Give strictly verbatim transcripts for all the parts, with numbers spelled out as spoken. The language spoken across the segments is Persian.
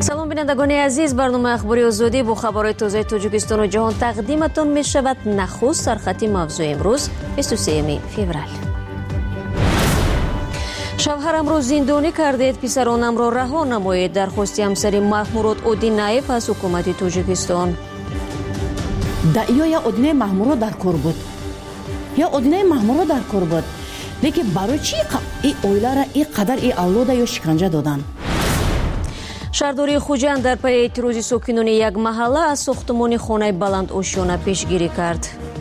салом бинандагони азиз, барномаи ахбори озодӣ бо хабарои тозаи Тоҷикистону ҷаҳон тақдиматон мешавад. Нахуст сархати мавзӯи имрӯз бисту сеюми феврал. шавҳарамро зиндонӣ кардед, писаронамро раҳо намоед. дархости ҳамсари Маҳмурод Одинаев аз ҳукумати Тоҷикистон. даъё я Одинаи Маҳмурод дар кор буд, я Одинаи Маҳмурод дар кор буд, лекин барои чӣ и оилара и қадар и авлода ё шиканҷа додан? шаҳрдории Хуҷанд дар пайи эътирози сокинони як маҳалла аз сохтмони хонаи баланд ошёна пешгирӣ кард.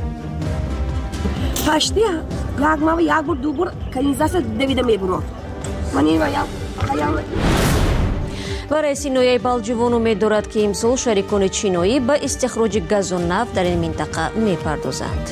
пашти як мава як бур ду бур канизаса давида мебурод. ва раиси ноияи Балҷивон умед дорад ки имсол шарикони чиноӣ ба истихроҷи газу нафт дар ин минтақа мепардозанд.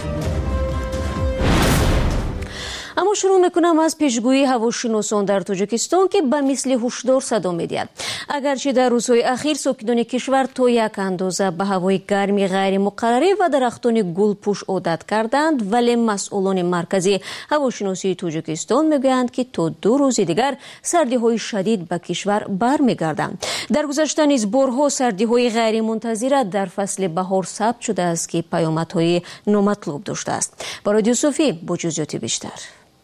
аммо шурӯъ мекунам аз пешгӯии ҳавошиносон дар Тоҷикистон ки ба мисли ҳушдор садо медиҳад. агарчи дар рӯзҳои ахир сокинони кишвар то як андоза ба ҳавои гарми ғайримуқаррарӣ ва дарахтони гулпӯш одат карданд, вале масъулони маркази ҳавошиносии Тоҷикистон мегӯянд ки то ду рӯзи дигар сардиҳои шадид ба кишвар бармегарданд. дар гузашта низ борҳо сардиҳои ғайримунтазира дар фасли баҳор сабт шудааст ки паёмадҳои номатлуб доштааст. барои Юсуфӣ бо ҷузъиёти бештар.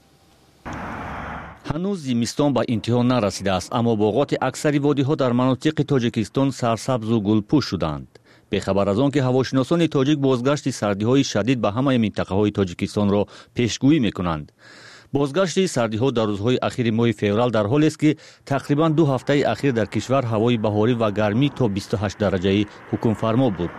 ҳанӯз зимистон ба интиҳо нарасидааст, аммо боғоти аксари водиҳо дар манотиқи Тоҷикистон сарсабзу гулпӯш шуданд. бехабар аз он ки ҳавошиносони тоҷик бозгашти сардиҳои шадид ба ҳамаи минтақаҳои Тоҷикистонро пешгӯӣ мекунанд. бозгашти сардиҳо дар рӯзҳои ахири моҳи феврал дар ҳолест ки тақрибан ду ҳафтаи ахир дар кишвар ҳавои баҳорӣ ва гармӣ то бисту ҳашт дараҷаи ҳукмфармо буд.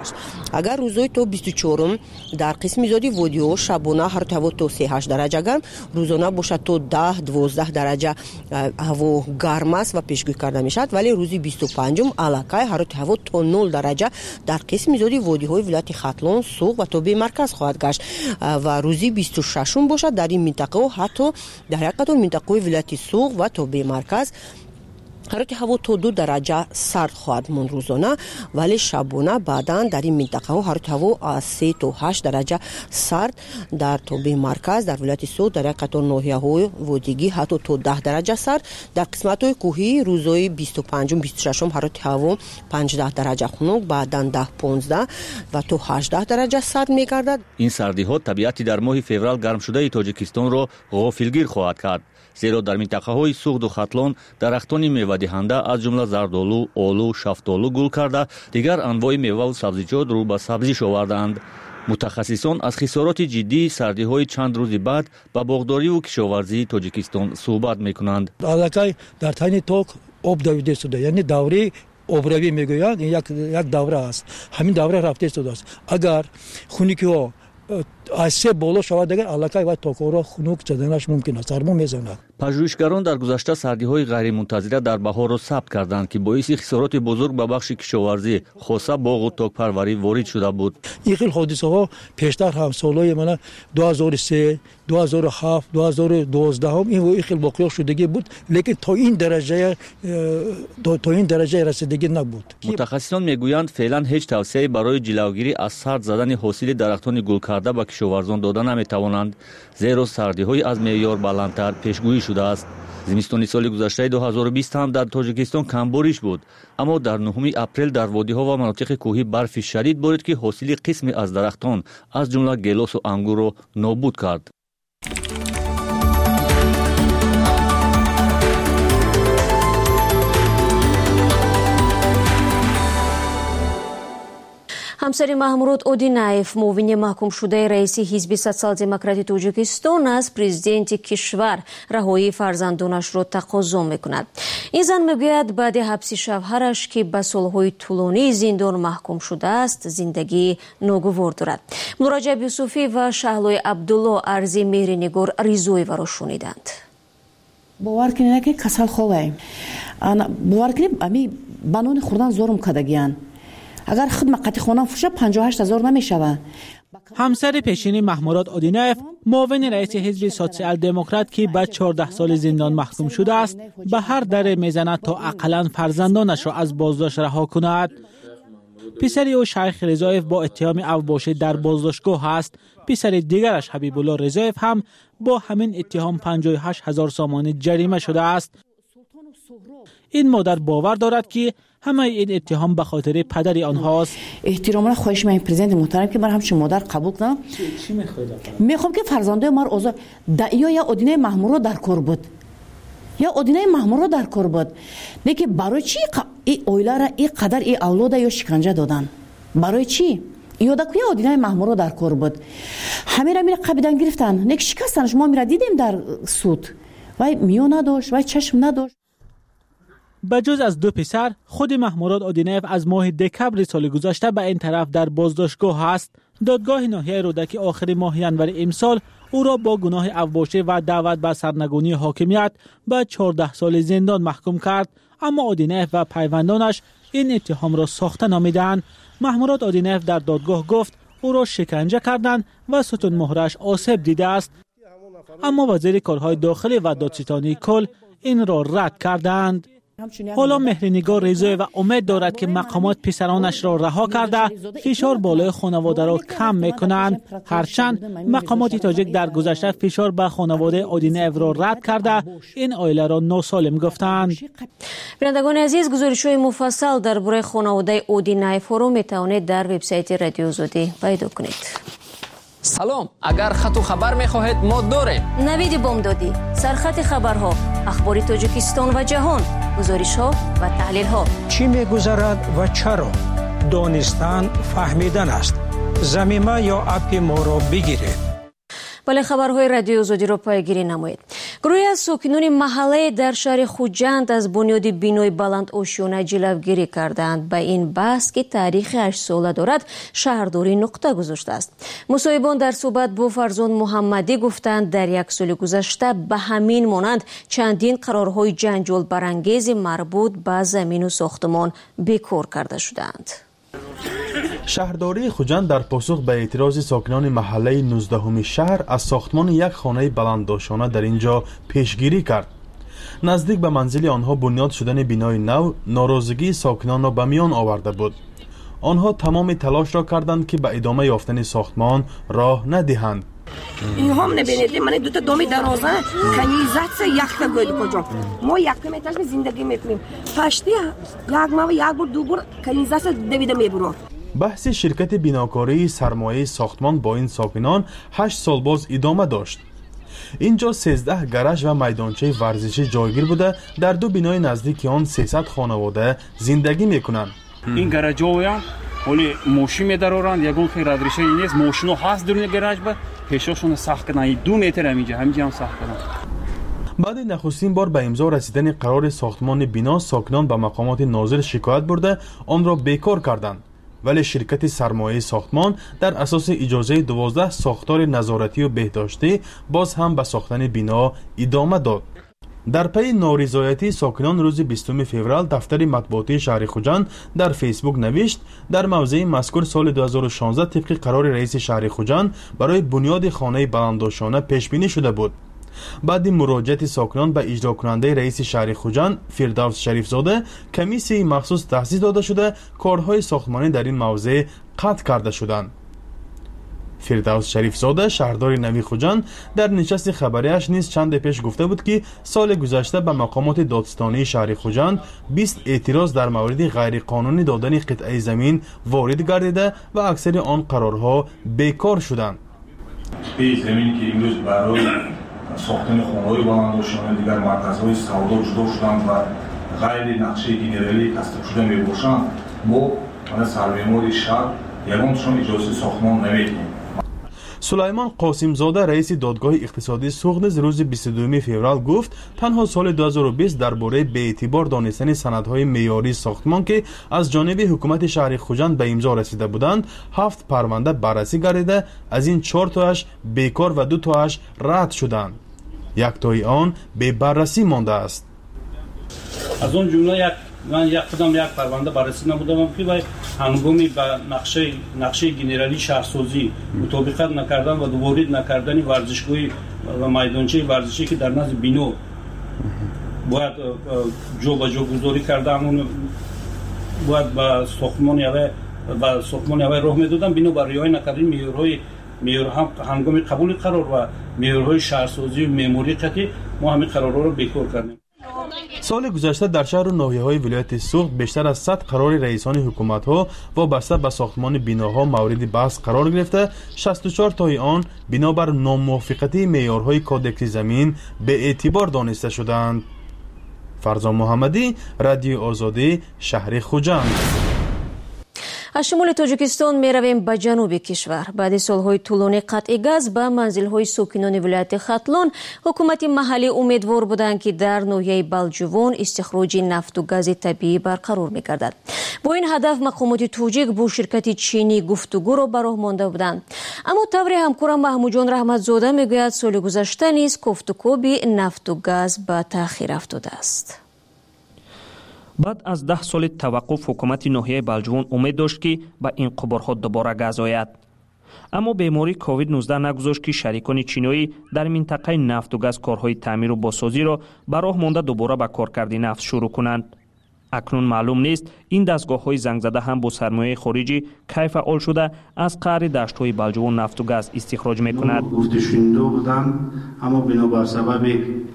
агар рӯзҳои то бисту чорум дар қисми зиёди водиҳо шабона ҳароти ҳаво то се ҳашт дараҷа гарм, рӯзона бошад то даҳ дувоздаҳ дараҷа ҳаво гарм аст ва пешгӯӣ карда мешавад, вале рӯзи бисту панҷум аллакай ҳароти ҳаво то нол дараҷа дар қисми зиёди водиҳои вилояти Хатлон суғ ва тобе марказ хоҳад гашт ва рӯзи бисту шашум бошад дар ин минтақаҳо ҳатто дар як қатор минтақаҳои вилояти суғ ва тобе марказ ҳароти ҳаво то ду дараҷа сард хоҳад монд рӯзона, вале шабона баъдан дар ин минтақаҳо ҳароти ҳаво аз се то ҳашт дараҷа сард, дар тобе марказ дар вилояти суғ дар як қатор ноҳияҳои водигӣ ҳатто то даҳ дараҷа сард, дар қисматҳои кӯҳӣ рӯзҳои бисту панҷум бисту шашум ҳароти ҳаво панҷдаҳ дараҷа хунук, баъдан даҳ понздаҳ ва то ҳаждаҳ дараҷа сард мегардад. ин сардиҳо табиати дар моҳи феврал гармшудаи Тоҷикистонро ғофилгир хоҳад кард, зеро дар минтақаҳои Суғду Хатлон дарахтони мевадиҳанда аз ҷумла зардолу, олу, шафтолу гул карда, дигар анвои меваву сабзиҷот рӯ ба сабзиш овардаанд. мутахассисон аз хисороти ҷиддии сардиҳои чанд рӯзи баъд ба боғдориву кишоварзии Тоҷикистон суҳбат мекунанд. аллакай дар тайни ток об давида шуда, яъне давраи обравӣ мегӯянд, ин як як давра аст. ҳамин давра рафта шудааст. агар хуникиҳо аз се боло шавад, агар аллакай ва токҳоро хунук заданаш мумкин аст, сармо мезанад. пажӯҳишгарон дар гузашта сардиҳои ғайримунтазира дар баҳорро сабт карданд ки боиси хисороти бузург ба бахши кишоварзӣ, хоса боғу токпарварӣ ворид шуда буд. ин хел ҳодисаҳо пештар ҳам солҳои мана ду ҳазору се, ду ҳазору ҳафт, ду ҳазору дувоздаҳ ин хел воқеъ шудагӣ буд, лекин то ин дараҷае то ин дараҷае расидагӣ набуд. мутахассисон мегӯянд феълан ҳеҷ тавсияе барои ҷилавгирӣ аз сард задани ҳосили дарахтони гулкарда ба кишоварзон дода наметавонанд, зеро сардиҳои аз меъёр баландтар пешгӯӣ шудааст. зимистони соли гузаштаи ду ҳазору бист ҳам дар Тоҷикистон камбориш буд, аммо дар нӯҳуми апрел дар водиҳо ва манотиқи кӯҳӣ барфи шадид борид ки ҳосили қисме аз дарахтон аз ҷумла гелосу ангурро нобуд кард. ҳамсари Маҳмурод Одинаев, муовини маҳкумшудаи раиси ҳизби социал-демократи Тоҷикистон, аз президенти кишвар раҳоии фарзандонашро тақозо мекунад. ин зан мегӯяд баъди ҳабси шавҳараш ки ба солҳои тӯлонии зиндон маҳкум шудааст, зиндагии ногувор дорад. Муроҷаб Юсуфӣ ва Шаҳлои Абдулло арзи Меҳринигор Ризоеваро шуниданд. бовар кунед ки касалхонаем бовар кунед ами банони хӯрдан зорум кардагиян. агар хидма қатихонам фуша панҷоҳу ҳашт ҳазор намешавад. ҳамсари пешини Маҳмурод Одинаев, муовини раиси ҳизби социал демократ ки ба чордаҳ соли зиндон маҳкум шудааст, ба ҳар даре мезанад то ақаллан фарзандонашро аз боздошт раҳо кунад. писари ӯ Шайх Ризоев бо иттиҳоми авбошӣ дар боздоштгоҳ аст. писари дигараш Ҳабибулло Ризоев ҳам бо ҳамин иттиҳом панҷоҳу ҳашт ҳазор сомонӣ ҷарима шудааст. ин модар бовар дорад ки همه این اتهام به خاطر پدر آنهاست. احترام را خواهش من پرزیدنت محترم که من همچون مادر قبول کنم. چی میخواید؟ میخوام که فرزنده ما اوضاع دعیا یا ادینه محمورو در کار بود. یا ادینه محمورو در کار بود. دیگه برای چی این اویلا را این قدر این اولاد یا شکنجه دادن؟ برای چی؟ یادا کویا ادینه محمورو در کار بود. همه را میره قبیدن گرفتن. نک شکستنش ما میره دیدیم در سود. وای میو نداشت، وای چشم نداشت. بجز از دو پسر، خود محموراد آدینیف از ماه دکبر سال گذشته به این طرف در بازداشتگاه است. دادگاه ناحیه رودکی آخر ماه ژانویه امسال او را با گناه اوباشه و دعوت به سرنگونی حاکمیت به چهارده سال زندان محکوم کرد، اما آدینیف و پیوندانش این اتهام را ساخته نامیدند. محموراد آدینیف در دادگاه گفت او را شکنجه کردند و ستون مهرش آسیب دیده است، اما وزیر کارهای داخلی و دادستانی کل این را رد کردند. حالا مهرنگار رضای و امید دارد که مقامات پسرانش را رها کرده فشار بالای خانواده را کم میکنند، هرچند مقامات تاجیک در گذشته فشار به خانواده آدینیف را رد کرده این عائله را ناسالم گفتند. بینندگان عزیز، گزارش‌های مفصل درباره خانواده آدینیف را میتوانید در وبسایت رادیو آزادی پیدا کنید. سلام، اگر خط و خبر میخواهید ما داریم. نوید بامدادی، سرخط خبرها، اخبار تاجیکستان و جهان، گزارش‌ها و تحلیل‌ها. چی می‌گذرد و چرا؟ دانستن فهمیدن است. ضمیمه یا اپ ما را بگیرید. بله، خبرهای رادیو آزادی را پیگیری نمایید. گروهی از ساکنان محله در شهر خوجند از بنیاد بینای بلند آشیانه جلوگیری کردند. به این بحث که تاریخ هشت ساله دارد شهرداری نقطه گذاشته است. مصاحبان در صحبت با فرزان محمدی گفتند در یک سال گذشته به همین مانند چندین قرارهای جنجال برانگیز مربوط به زمین و ساختمان بیکار کرده شدند. شهرداری خوجند در پاسخ به اعتراض ساکنان محله نوزدهم شهر از ساختمان یک خانه بلندآشانه در اینجا پیشگیری کرد. نزدیک به منزل آنها بنیاد شدن بینای نو ناراضگی ساکنان را به میان آورده بود. آنها تمام تلاش را کردند که به ادامه یافتن ساختمان راه ندهند. این هم نبینید، من دو تا دومی درازه کنیزات یک تا گوید کجا ما یک کمیتاش زندگی میکنیم پشتی یک ما یک بار دو بار کنیزات دویده میبرو. بحث شرکت بیناکاری سرمایه ساختمان با این ساکنان هشت سال باز ادامه داشت. اینجا سیزده گراژ و میدانچه ورزشی جایگیر بوده. در دو بینای نزدیک آن سیصد خانواده زندگی میکنند. این گراژها ولی ماشین میدارند، یگون خیر ادرشه نیست، ماشینو هست درون گراژ با پیشاشون ساخت کنن دو متر همینجا همینجا هم ساخت کنن. بعد نخستین بار به امضا رسیدن قرار ساختمان بنا ساکنان به مقامات ناظر شکایت برده آن را بیکار کردند، ولی شرکت سرمایه ساختمان در اساس اجازه دوازده ساختار نظارتی و بهداشتی باز هم به ساختن بنا ادامه داد. در پی نارضایتی ساکنان روز بیستم فوریه دفتر مطبوعاتی شهر خوجند در فیسبوک نوشت در موضع مذکور سال دو هزار و شانزده طبق قرار رئیس شهر خوجند برای بنیاد خانه بلندآشانه پیش بینی شده بود. بعد مراجعت ساکنان به اجرا کننده رئیس شهر خوجند فردوس شریف زاده کمیسیون مخصوص تأسیس داده شده کارهای ساختمانی در این موضع قطع کرده شدند. فردوس شریف زاده شهردار نوی خوجند در نشست خبریش نیز چند پیش گفته بود که سال گذشته به مقامات دادستانی شهر خوجند بیست اعتراض در مورد غیرقانونی دادن قطعه زمین وارد گردیده و اکثر آن قرارها بیکار شدند. به زمین که امروز برای ساختن خانه‌های بلندآشانه دیگر مرکزهای سودا جدا شدند و غیر نقشه گنرالی تصدیق شده میباشند، ما من سرمعمار شهر یگانشان اجازه ساختمان نمیدیم. سلیمان قاسم زاده رئیس دادگاه اقتصادی سوغد روز بیست و دوم فوریه گفت تنها سال دو هزار و بیست درباره به اعتبار دانستن سندهای معیاری ساختمان که از جانب حکومت شهر خوجند به امضا رسیده بودند هفت پرونده بررسی گردیده، از این چهار تاش بیکار و دو تاش رد شدند. یک تای آن به بررسی مانده است. از اون جمله یک من یک خودم یک پرونده بررسی نمودم که باید هنگامی به نقشه نقشه گنرالی شهرسازی مطابقت نکردن و وارد نکردن ورزشگاهی و میدانچه ورزشی که در نزد بینو باید جو به جو گذاری کردن اون باید به ساختمان یا به ساختمان یا راه میدادن بینو بر رعایت نکردن معیارهای معیار هم هنگامی قبول قرار و معیارهای شهرسازی و معماری قطعی ما همین قرارها رو بیکار کردیم. سال گذشته در شهر و ناحیه‌های ولایت سوخت بیشتر از صد قرار رئیسان حکومت‌ها وابسته به ساختمان بناها مورد بحث قرار گرفته. شصت و چهار تای آن بنابر ناموافقتی معیارهای کودکس زمین به اعتبار دانسته شدند. فرزان محمدی، رادیو آزادی، شهر خوجند. از شمال تاجیکستان می رویم به جنوب کشور. بعد سالهای طولانی قطع گاز به منزل‌های ساکنان ولایت ختلان، حکومت محلی امیدوار بودند که در ناحیه بلجوان استخراج نفت و گاز طبیعی برقرار می‌گردد. با این هدف مقامات تاجیک با شرکت چینی گفتگو را به راه مانده بودند. اما طور همکارم محمود جان رحمتزاده میگوید سال گذشته نیز گفتگو به نفت و گاز به تأخیر افتاده است. بعد از ده سال توقف حکومت ناحیه بلجوان امید داشت که به این قبرها دوباره گاز آید. اما بیماری کووید نوزده نگذاشت که شریکان چینی در منطقه نفت و گاز کارهای تعمیر و بازسازی را به راه مانده دوباره به کار کردن نفت شروع کنند. اکنون معلوم نیست این دستگاه‌های زنگ زده هم با سرمایه خارجی کی فعال شده از قعر دشت‌های بلجوان نفت و گاز استخراج می‌کند. گفته شنیده بودند اما بنابر سبب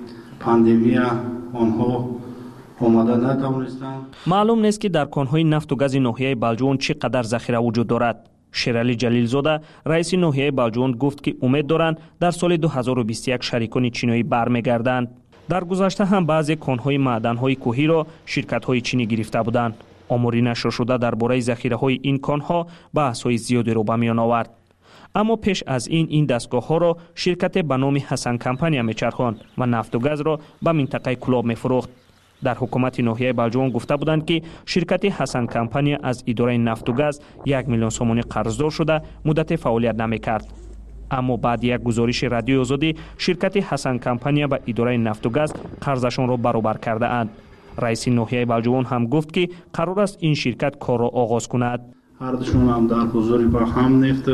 پاندمی آنها آماده نتوانستند. معلوم نیست که در کانهای نفت و گاز ناحیه بلجوان چقدر ذخیره وجود دارد. شیرعلی جلیلزاده رئیس ناحیه بلجوان گفت که امید دارند در سال دو هزار و بیست و یک شریکان چینی برمیگردند. در گذشته هم بعضی کانهای معدن‌های کوهی را شرکت‌های چینی گرفته بودند. آماری نشر شده درباره ذخیره‌های این کانها بحث‌های زیادی را به میان آورد. اما پیش از این این دستگاه‌ها را شرکت به نام حسن کمپانی میچرخاند و نفت و گاز را به منطقه کلاب می‌فروخت. در حکومت ناحیه بلجوان گفته بودند که شرکت حسن کمپانی از اداره نفت و گاز یک میلیون سومانی قرضدار شده مدت فعالیت نمی‌کرد. اما بعد یک گزارش رادیو آزادی شرکت حسن کمپانی به اداره نفت و گاز قرضشان را برابر کرده اند. رئیس ناحیه بلجوان هم گفت که قرار است این شرکت کار را آغاز کند. هر دوشون هم در حضور با هم نفت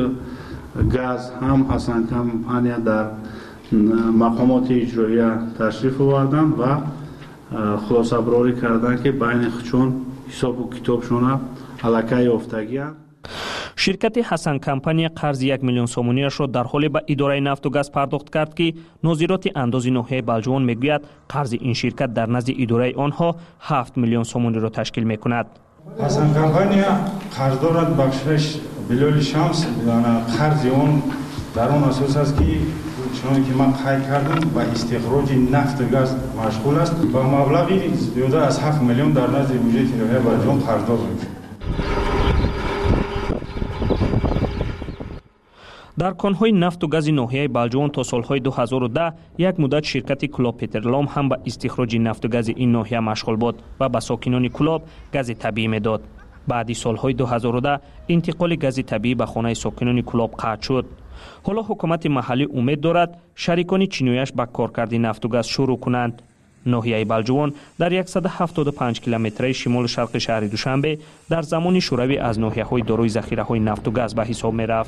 گاز هم حسن کمپانی در مقامات اجرایی تشریف آوردند و خلاصه براری کردند که بین خودشون حساب و کتابشون علاقه یافتگی اند. شرکت حسن کمپانی قرض یک میلیون سومانیش را در حالی به اداره نفت و گاز پرداخت کرد که نظارت انداز ناحیه بلجوان میگوید قرض این شرکت در نزد اداره آنها هفت میلیون سومانی را تشکیل میکند. حسن کمپانی قرض دارد بخشش بلال شمس قرض اون در اون اساس است که چون که من قید کردم و استخراج نفت و گاز مشغول است با مبلغی زیاده از هفت میلیون در نزد بودجه ناحیه بلجوان قرضدار است. در کانهای نفت و گاز ناحیه بلجوان تا سالهای دو هزار و ده یک مدت شرکت کلاب پترلام هم به استخراج نفت و گاز این ناحیه مشغول بود و به ساکنان کلاب گاز طبیعی میداد. بعد سالهای دو هزار و ده انتقال گاز طبیعی به خانه ساکنان کلاب قطع شد. حالا حکومت محلی امید دارد شریکان چینیش به کار کردن نفت و گاز شروع کنند. ناحیه بلجوان در صد و هفتاد و پنج کیلومتری شمال شرق شهر دوشنبه در زمان شوروی از ناحیه‌های دارای ذخیره‌های نفت و گاز به حساب می‌رفت.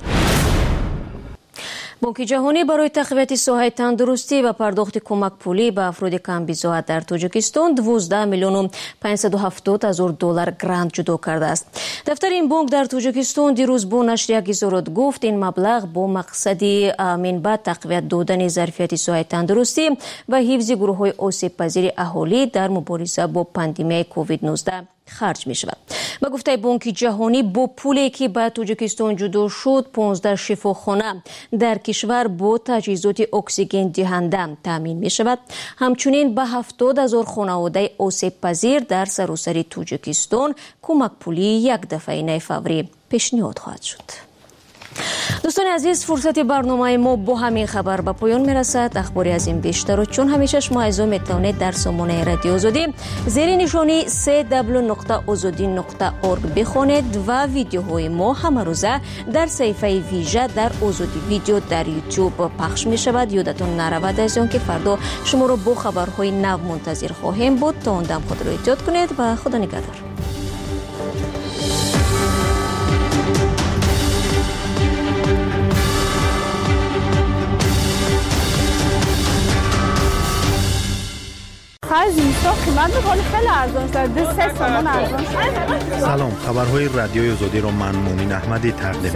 بانک جهانی برای تقویت ساحه تندرستی و پرداخت کمک پولی به افراد کم بضاعت در تاجیکستان دوازده میلیون و پانصد و هفتاد هزار دلار گرانت جدا کرده است. دفتر این بانک در تاجیکستان دیروز با نشر یک اظهارات گفت این مبلغ با مقصد منبع تقویت دادن ظرفیت ساحه تندرستی و حفظ گروه‌های آسیب پذیر اهالی در مبارزه با پاندمی کووید نوزده خرج می شود. با گفته بانک جهانی با پولی که به تاجیکستان جدا شد پانزده شفاخانه در کشور با تجهیزات اکسیژن دهنده تامین می شود. همچنین به هفتاد هزار خانواده آسیب پذیر در سراسر تاجیکستان کمک پولی یک دفعه فوری پیشنهاد خواهد شد. دوستان عزیز، فرصت برنامه ما با همین خبر به پایان میرسد. اخباری از این بیشتر و چون همیشه شما از ما میتونید در سامانه رادیو آزادی زیر نشانی سی دبلیو نقطه آزادی نقطه اورگ بخوانید و ویدیوهای ما همه روزه در صفحه ویژه در آزادی ویدیو در یوتیوب پخش می شود. یادتون نرود از آن که فردا شما را با خبرهای نو منتظر خواهیم بود. تا اون دم خود را احتیاط کنید و خدا نگهدار. خرج اینستا قیمت میکنه خیلی ارزان شده سه تومن ارزان شده. سلام، خبرهای رادیوی آزادی رو من مومین احمدی تقدیم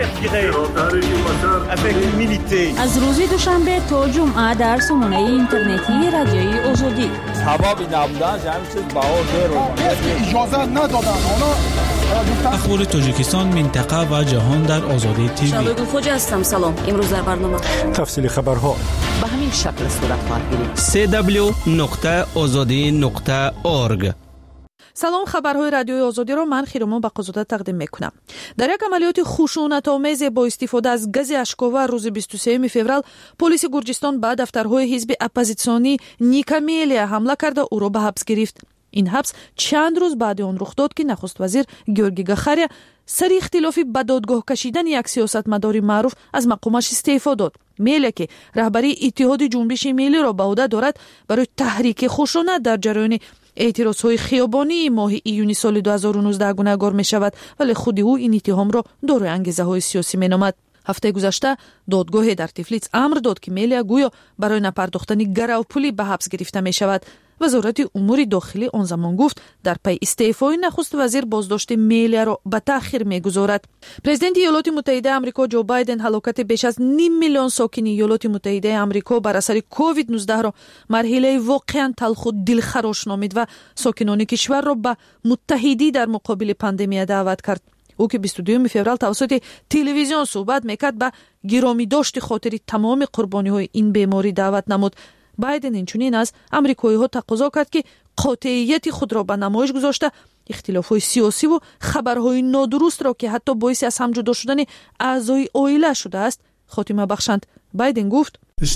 می‌کنم. از روز دوشنبه تا جمعه در سامانه اینترنتی رادیوی آزادی. سبب نبودن همین چیز بها زیر اجازه ندادن. اخبار تاجیکستان، منطقه و جهان در آزادی تیوی. شادو خوجا هستم. سلام. امروز در برنامه تفصیل خبرها به همین شکل صورت خواهد گرفت. سه دبلیو نقطه آزادی نقطه اورگ. سلام، خبرهای رادیوی آزادی را من خیرمان بقازاده تقدیم میکنم. در یک عملیات خشونت‌آمیز با استفاده از گاز اشک‌آور روز بیست و سوم فوریه پلیس گرجستان به دفترهای حزب اپوزیسیونی نیکاملیا حمله کرده او را به حبس گرفت. این حبس چند روز بعد آن رخ داد که نخست وزیر گیورگی گاخاریا سر اختلافی به دادگاه کشیدن یک سیاستمدار معروف از مقامش استعفا داد. میله که رهبری اتحاد جنبش ملی را به عهده دارد برای تحریک خشونت در جریان اعتراضهای خیابانی ماه ایونی سال دو هزار و نوزده گناهکار می شود، ولی خود او این اتهام را دارای انگیزه های سیاسی می نامد. هفته گذشته دادگاه در تفلیس امر داد که میلیا گویا برای نپرداختن گرو پولی به حبس گرفته می شود. وزارت امور داخلی آن زمان گفت در پی استعفای نخست وزیر بازداشت میلیا را به تأخیر می‌گذارد. پرزیدنت ایالات متحده آمریکا جو بایدن هلاکت بیش از نیم میلیون ساکن ایالات متحده آمریکا بر اثر کووید نوزده را مرحله واقعاً تلخ و دلخراش نامید و ساکنان کشور را به متحدی در مقابل پاندمی دعوت کرد. او که بیست و دوم فوریه توسط تلویزیون صحبت میکرد به گرامی داشت خاطر تمام قربانی‌های این بیماری دعوت نمود. بایدن اینچنین از امریکایی‌ها تقاضا کرد که قاطعیت خود را به نمایش گذاشته اختلاف‌های سیاسی و خبرهای نادرست را که حتی باعث از هم جدا شدن اعضای عائله شده است خاتمه بخشند. بایدن گفت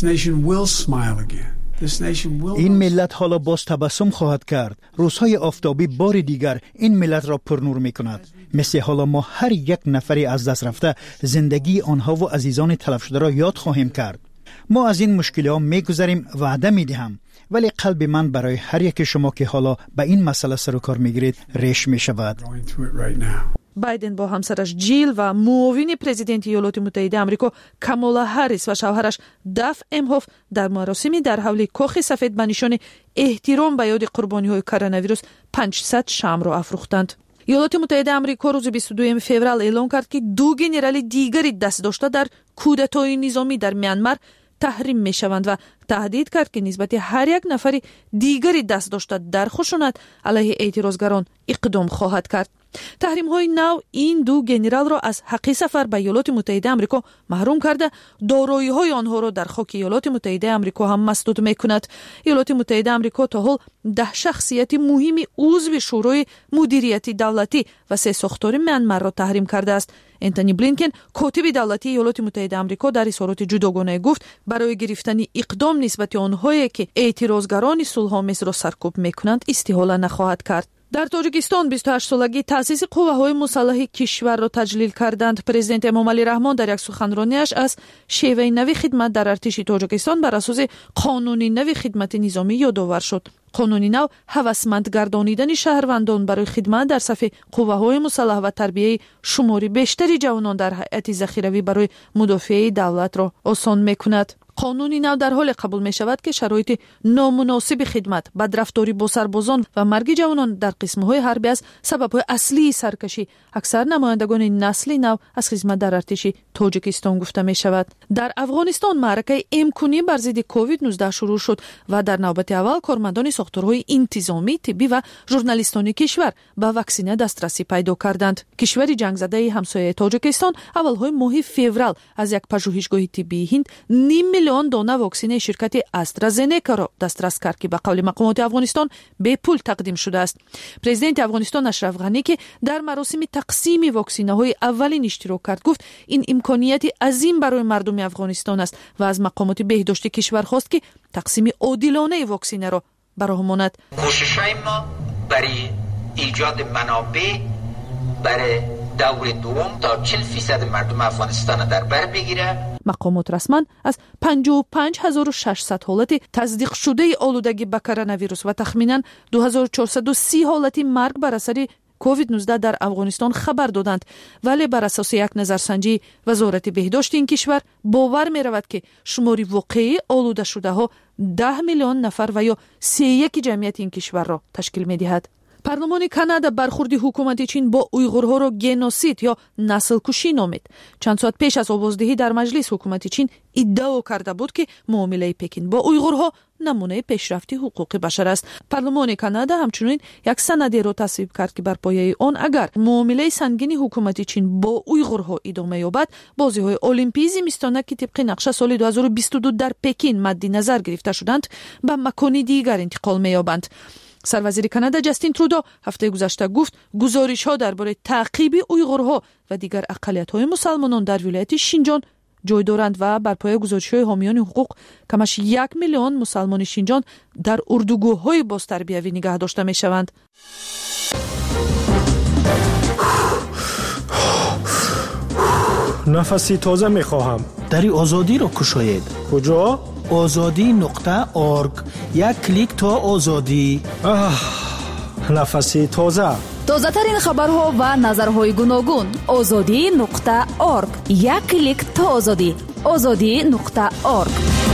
این ملت حالا باز تبسم خواهد کرد. روزهای آفتابی بار دیگر این ملت را پرنور می کند. مثل حالا ما هر یک نفری از دست رفته زندگی آنها و عزیزان تلف شده را یاد خواهیم کرد. ما از این مشکلات می گذریم، وعده می دهم، ولی قلب من برای هر یک شما که حالا به این مسئله سر و کار می گیرید ریش می شود. بایدن با همسرش جیل و معاون پرزیدنت ایالات متحده آمریکا کامالا هریس و شوهرش داف امهوف در مراسمی در حول کاخ سفید به نشان احترام به یاد قربانی‌های کرونا ویروس پانصد شمع را افروختند. ایالات متحده آمریکا روز بیست و دوم فوریه اعلام کرد که دو گنرال دیگری دست داشته در کودتای نظامی در میانمار تحریم می شوند و تهدید کرد که نسبت هر یک نفری دیگری دست داشته در خشونت علیه اعتراضگران اقدام خواهد کرد. تحریم های نو این دو گنرال را از حق سفر به ایالات متحده آمریکا محروم کرده دارایی های آنها را در خاک ایالات متحده آمریکا هم مسدود می کند. ایالات متحده آمریکا تا حال ده شخصیت مهمی عضو شورای مدیریتی دولتی و سه ساختار میانمار را تحریم کرده است. انتونی بلینکن کاتب دولتی ایالات متحده آمریکا در اظهارات جداگانه گفت برای گرفتن اقدام نسبت آنهایی که اعتراضگران صلح‌آمیز را سرکوب میکنند استحاله نخواهد کرد. در تاجیکستان بیست و هشت سالگی تأسیس قوه‌های مسلح کشور را تجلیل کردند. پرزیدنت امامعلی رحمان در یک سخنرانیش از شیوه نوی خدمت در ارتش تاجیکستان بر اساس قانون نوی خدمت نظامی یادآور شد. قانون نو هوسمند گردانیدن شهروندان برای خدمت در صف قوه‌های مسلح و تربیت شماری بیشتری جوانان در هیئت ذخیروی برای مدافع دولت را آسان می‌کند. قانون نو در حال قبول می شود که شرایط نامناسب خدمت، بدرفتاری با سربازان و مرگ جوانان در قسم‌های حربی از سبب‌های اصلی سرکشی اکثر نمایندگان نسل نو از خدمت در ارتش تاجیکستان گفته می شود. در افغانستان معرکه امکانی بر ضد کووید نوزده شروع شد و در نوبت اول کارمندان ساختارهای انتظامی، طبی و ژورنالیستان کشور به واکسینه دسترسی پیدا کردند. کشور جنگ زده همسایه تاجیکستان اولهای ماه فوریه از یک پژوهشگاه طبی هند نیم میلیون دانه واکسن شرکت استرازنکا را دسترس کرد که به قول مقامات افغانستان به پول تقدیم شده است. پرزیدنت افغانستان اشرف غنی که در مراسم تقسیم واکسین‌های اولین اشتراک کرد گفت این امکانیت عظیم برای مردم افغانستان است و از مقامات بهداشت کشور خواست که تقسیم عادلانه واکسن را برآورد. کوشش‌های ما برای ایجاد منابع برای دور دوم تا چهل درصد مردم افغانستان در بر بگیره. مقامات رسما از پنجاه و پنج هزار و ششصد حالت تصدیق شده آلودگی به کرونا ویروس و تخمینا دو هزار و چهارصد و سی حالت مرگ بر اثر کووید نوزده در افغانستان خبر دادند، ولی بر اساس یک نظرسنجی وزارت بهداشت این کشور باور می رود که شماری واقعی آلوده شده ها ده میلیون نفر و یا سه یک جمعیت این کشور را تشکیل می‌دهد. پارلمان کانادا برخورد حکومت چین با اویغورها را گنوسید یا نسل کشی نامید. چند ساعت پیش از آوازدهی در مجلس حکومت چین ادعا کرده بود که معامله پکین با اویغورها نمونه پیشرفتی حقوق بشر است. پارلمان کانادا همچنین یک سند را تصویب کرد که بر پایه آن اگر معامله سنگین حکومت چین با اویغورها ادامه یابد، بازی‌های المپیک زمستانه که طبق نقشه سال دو هزار و بیست و دو در پکین مد نظر گرفته شدند، به مکان دیگر انتقال می‌یابند. سروزیر کانادا جاستین ترودو هفته گذشته گفت گزارش‌ها درباره تعقیب اویغورها و دیگر اقلیت‌های مسلمانان در ولایت شینجان جای دارند و بر پایه گزارش‌های حامیان حقوق کمش یک میلیون مسلمان شینجان در اردوگاه‌های بازتربیوی نگه داشته می‌شوند. نفسی تازه می‌خواهم. دری آزادی را کشاید. کجا؟ آزادی نقطه اورگ. یک کلیک تا آزادی. نفسی تازه. تازه ترین خبرها و نظرهای گوناگون. آزادی نقطه اورگ. یک کلیک تا آزادی. آزادی نقطه اورگ.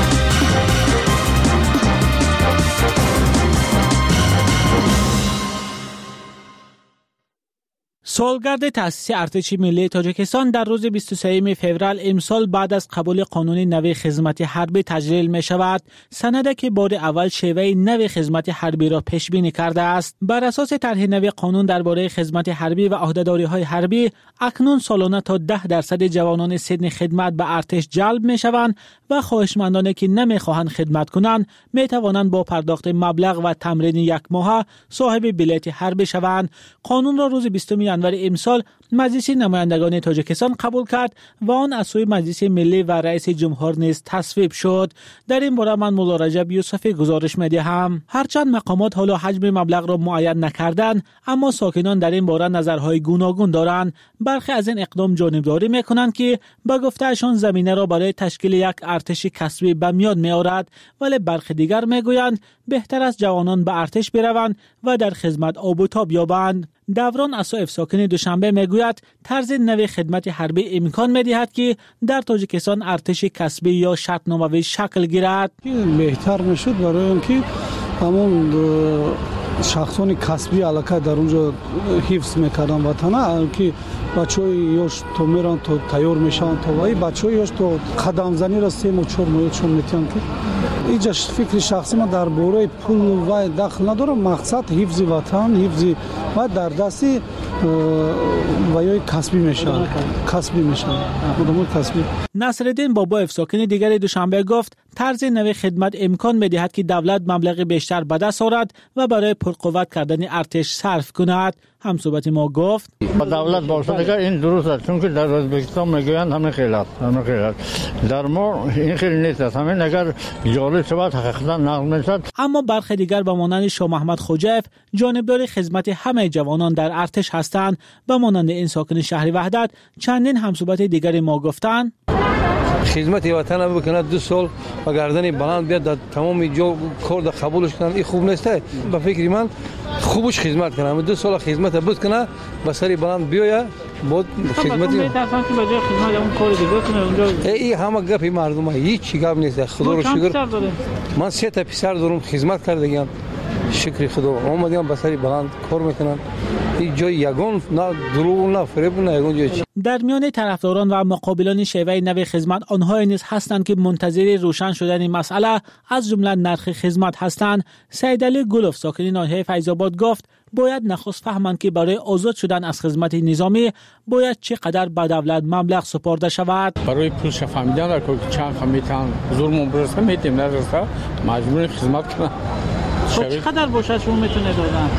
سالگرد تأسیس ارتش ملی تاجیکستان در روز بیست و سوم فوریه امسال بعد از قبول قانون نو خدمت حربی تجلیل می شود. سند که بار اول شیوه نو خدمت حربی را پیش بینی کرده است. بر اساس طرح نو قانون درباره خدمت حربی و عهده‌داری های حربی، اکنون سالانه تا ده درصد جوانان سن خدمت به ارتش جلب می شوند و خواهشمندانی که نمی خواهند خدمت کنند می توانند با پرداخت مبلغ و تمرین یک ماهه صاحب بلیت حربی شوند. قانون را روز بیستم ژانویه امسال مجلس نمایندگان تاجیکستان قبول کرد و آن از سوی مجلس ملی و رئیس جمهور نیز تصویب شد. در این باره من مولا رجب یوسفی گزارش می‌دهم. هرچند مقامات حالا حجم مبلغ را معین نکردند، اما ساکنان در این باره نظرهای گوناگون دارند. برخی از این اقدام جانبداری می‌کنند که به گفتهشان زمینه را برای تشکیل یک ارتش کسبی به میاد می‌آورد، ولی برخی دیگر می‌گویند بهتر است جوانان به ارتش بروند و در خدمت آب و تاب یابند. دوران اسایف ساکن دوشنبه میگوید طرز نو خدمت حربی امکان میدهد که در تاجیکستان ارتش کسبی یا شرطنامه‌ای شکل گیرد. بهتر میشد برای اینکه همون شخصان کسبی علاقه در اونجا حفظ میکردن وطن که بچه‌های یاش تو میرن تو تیار میشن تو وای بچه‌های یاش تو قدم زنی را سه و چهار ماه چون میتونن که اینجا فکر شخصی من در باره پول و دخل ندارم. مقصد حفظ وطن، حفظ و در دستی و یا کسبی میشن کسبی میشن خودمون کسبی. نصرالدین بابایف ساکن دیگر دوشنبه گفت طرز نو خدمت امکان میدهد که دولت مبلغ بیشتر به دست آورد و برای پرقوت کردن ارتش صرف کند. همصحبت ما گفت دولت باشه دیگه این درست است، چون که در ازبکستان میگویند همین خیلات همین خیلات در ما این خیلی نیست. همین اگر جالب شود حقیقتا نقل میشد. اما برخی دیگر به مانند شاه محمد خوجایف جانبدار خدمت همه جوانان در ارتش هستند. به مانند این ساکن شهر وحدت چندین همصحبت دیگر ما گفتند خدمت وطن بکنه دو سال و گردن بلند بیاد در تمام جو کار قبولش کنن. این خوب نیست. به فکر من خوبش خدمت کنه، دو سال خدمت بود کنه با سری بلند بیاید بود خدمت میترسن که بجای خدمت اون کار دیگه کنه اونجا. این همه گپی مردمه هیچ گپ نیست. خدا رو شکر من سه تا پسر دارم خدمت کردم، شکر خدا اومدم با سری بلند کار میکنن. این جای یگان نه دروغ نه فریب نه یگان جای چی. در میان طرفداران و مقابلان شیوه نو خدمت آنها نیز هستند که منتظر روشن شدن این مسئله از جمله نرخ خدمت هستند. سید علی گلوف ساکن ناحیه فیض‌آباد گفت باید نخست فهمند که برای آزاد شدن از خدمت نظامی باید چقدر به دولت مبلغ سپرده شود. برای پول فهمیدن را که چند میتونن زور برسه میتیم نرسه مجبور خدمت کنن. خب چقدر باشه شما میتونه دادن؟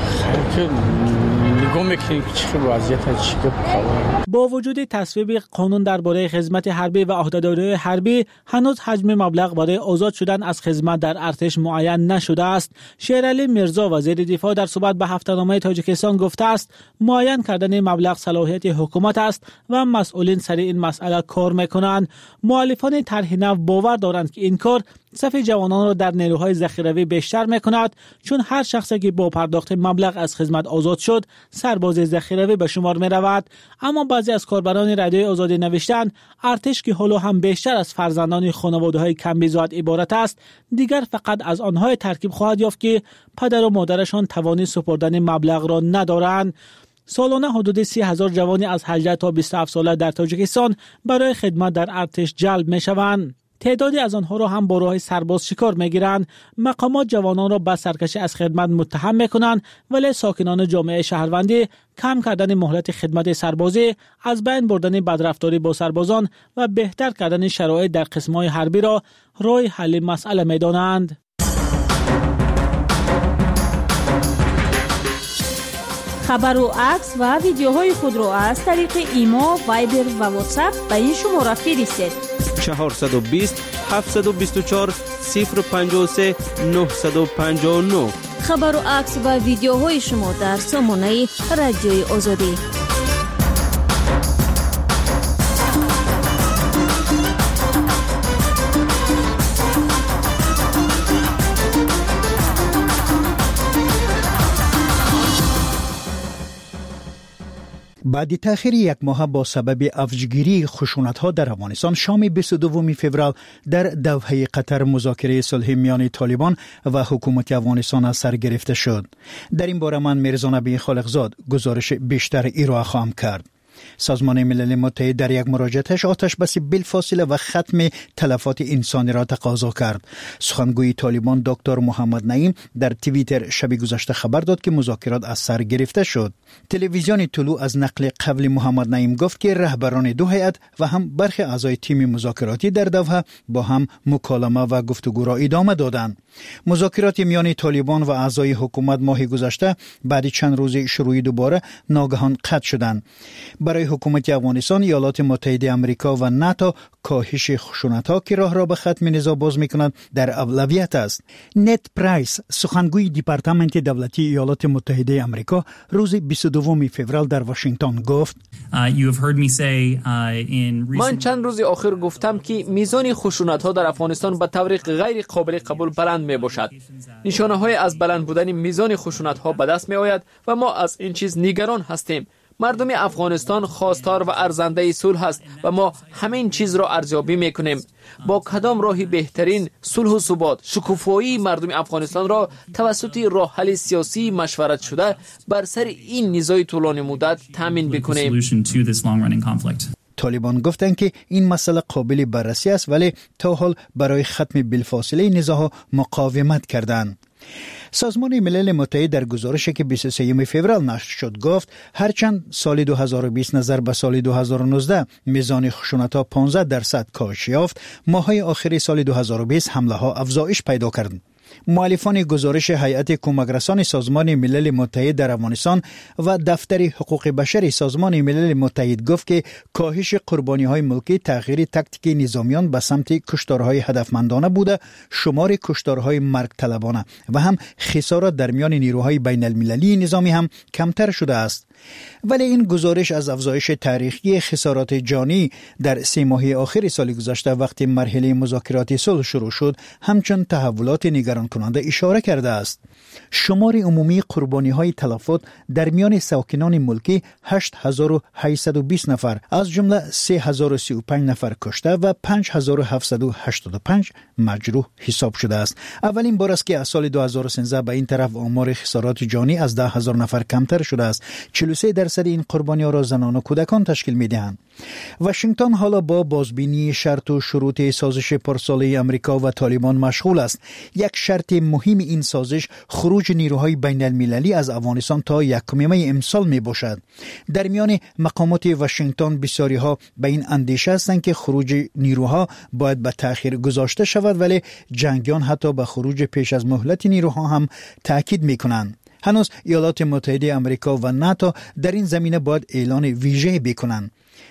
نگاه میکنیم که چه وضعیت چی با وجود تصویب قانون درباره خدمت حربی و عهده‌داری حربی هنوز حجم مبلغ برای آزاد شدن از خدمت در ارتش معین نشده است. شیرعلی میرزا وزیر دفاع در صحبت به هفته‌نامه تاجیکستان گفته است معین کردن مبلغ صلاحیت حکومت است و مسئولین سر این مسئله کار میکنند. مؤلفان طرح نو باور دارند که این کار صف جوانان را در نیروهای ذخیروی بیشتر می‌کند، چون هر شخصی که با پرداخت مبلغ از خدمت آزاد شد سرباز ذخیروی به شمار می‌رود. اما بعضی از کاربران رادیوی آزادی نوشتند ارتش که حالا هم بیشتر از فرزندان خانواده‌های کم‌بیزاد عبارت است، دیگر فقط از آنها ترکیب خواهد یافت که پدر و مادرشان توانی سپردن مبلغ را ندارند. سالانه حدود سی هزار جوانی از هجده تا بیست و هفت ساله در تاجیکستان برای خدمت در ارتش جلب می‌شوند. تعدادی از آنها را هم با راه سرباز شکار می‌گیرند. مقامات جوانان را به سرکشی از خدمت متهم می‌کنند، ولی ساکنان جامعه شهروندی کم کردن مهلت خدمت سربازی، از بین بردن بدرفتاری با سربازان و بهتر کردن شرایط در قسم‌های حربی را راه حل مسئله می‌دانند. خبر و عکس و ویدیوهای خود را از طریق ایما، وایبر و واتساپ به این شماره فرستید: چهارصد و بیست هفتصد و بیست و چهار صفر پنجاه و سه نهصد و پنجاه و نه. خبر و عکس و ویدیوهای شما در سامانه رادیوی آزادی. بعد تأخیر یک ماه با سبب افزایش خشونت‌ها در افغانستان، شام بیست و دوم فوریه در دوحه قطر مذاکره صلح میان طالبان و حکومت افغانستان از سر گرفته شد. در این باره من میرزا نبی خالقزاد گزارش بیشتر ارائه خواهم کرد. سازمان ملل متحد در یک مراجعتش آتش بس بلافاصله و ختم تلفات انسانی را تقاضا کرد. سخنگوی طالبان دکتر محمد نعیم در توییتر شب گذشته خبر داد که مذاکرات از سر گرفته شد. تلویزیون طلوع از نقل قول محمد نعیم گفت که رهبران دو هیئت و هم برخی اعضای تیم مذاکراتی در دوحه با هم مکالمه و گفتگو را ادامه دادند. مذاکرات میان طالبان و اعضای حکومت ماه گذشته بعد چند روز شروع دوباره ناگهان قطع شدند. برای حکومت افغانستان، ایالات متحده آمریکا و ناتو کاهش خشونت‌ها که راه را به ختم نزاع باز می‌کند در اولویت است. نت پرایس، سخنگوی دپارتمنت دولتی ایالات متحده آمریکا، روز بیست و دوم فوریه در واشنگتن گفت: من چند روز آخر گفتم که میزان خشونت‌ها در افغانستان به طور غیر قابل قبول بلند میباشد. نشانه‌های از بلند بودن میزان خشونت‌ها به دست میآید و ما از این چیز نگران هستیم. مردم افغانستان خواستار و ارزنده صلح است و ما همین چیز را ارزیابی میکنیم. با کدام راهی بهترین صلح و ثبات، شکوفایی مردم افغانستان را توسط راه حل سیاسی مشورت شده بر سر این نزاع طولانی مدت تامین بکنیم. طالبان گفتند که این مسئله قابل بررسی است، ولی تا حال برای ختم بلافاصله نزاع مقاومت کردند. سازمان ملل متحد در گزارشی که بیست و سوم فوریه نشر شد گفت هرچند سال دو هزار و بیست نظر به سال دو هزار و نوزده میزان خشونت‌ها پانزده درصد کاهش یافت، ماه‌های آخر سال دو هزار و بیست حمله‌ها افزایش پیدا کرد. مؤلفان گزارش هیئت کمکرسان سازمان ملل متحد در افغانستان و دفتر حقوق بشر سازمان ملل متحد گفت که کاهش قربانی‌های ملکی تغییر تاکتیک نظامیان به سمت کشتارهای هدفمندانه بوده، شمار کشتارهای مرگ طلبانه و هم خسارات در میان نیروهای بین المللی نظامی هم کمتر شده است. ولی این گزارش از افزایش تاریخی خسارات جانی در سه ماه آخر سال گذشته وقتی مرحله مذاکرات صلح شروع شد همچون تحولات نگران کننده اشاره کرده است. شمار عمومی قربانی های تلفات در میان ساکنان ملکی هشت هزار و هشتصد و بیست نفر، از جمله سه هزار و سی و پنج نفر کشته و پنج هزار و هفتصد و هشتاد و پنج مجروح حساب شده است. اولین بار است که از سال دو هزار و سیزده به این طرف آمار خسارات جانی از ده هزار نفر کمتر شده است. چهل و سه درصد این قربانی ها را زنان و کودکان تشکیل می دهند. واشنگتن حالا با بازبینی شرط و شروط سازش پارساله امریکا و طالبان مشغول است. یک شرط مهم این سازش خروج نیروهای بین المللی از افغانستان تا یکم می امسال می باشد. در میان مقامات واشنگتن بسیاری ها به این اندیشه هستند که خروج نیروها باید به تأخیر گذاشته شود، ولی جنگیان حتی به خروج پیش از مهلت نیروها هم تاکید می کنند. هنوز ایالات متحده آمریکا و ناتو در این زمینه باید اعلان ویژه بکنند.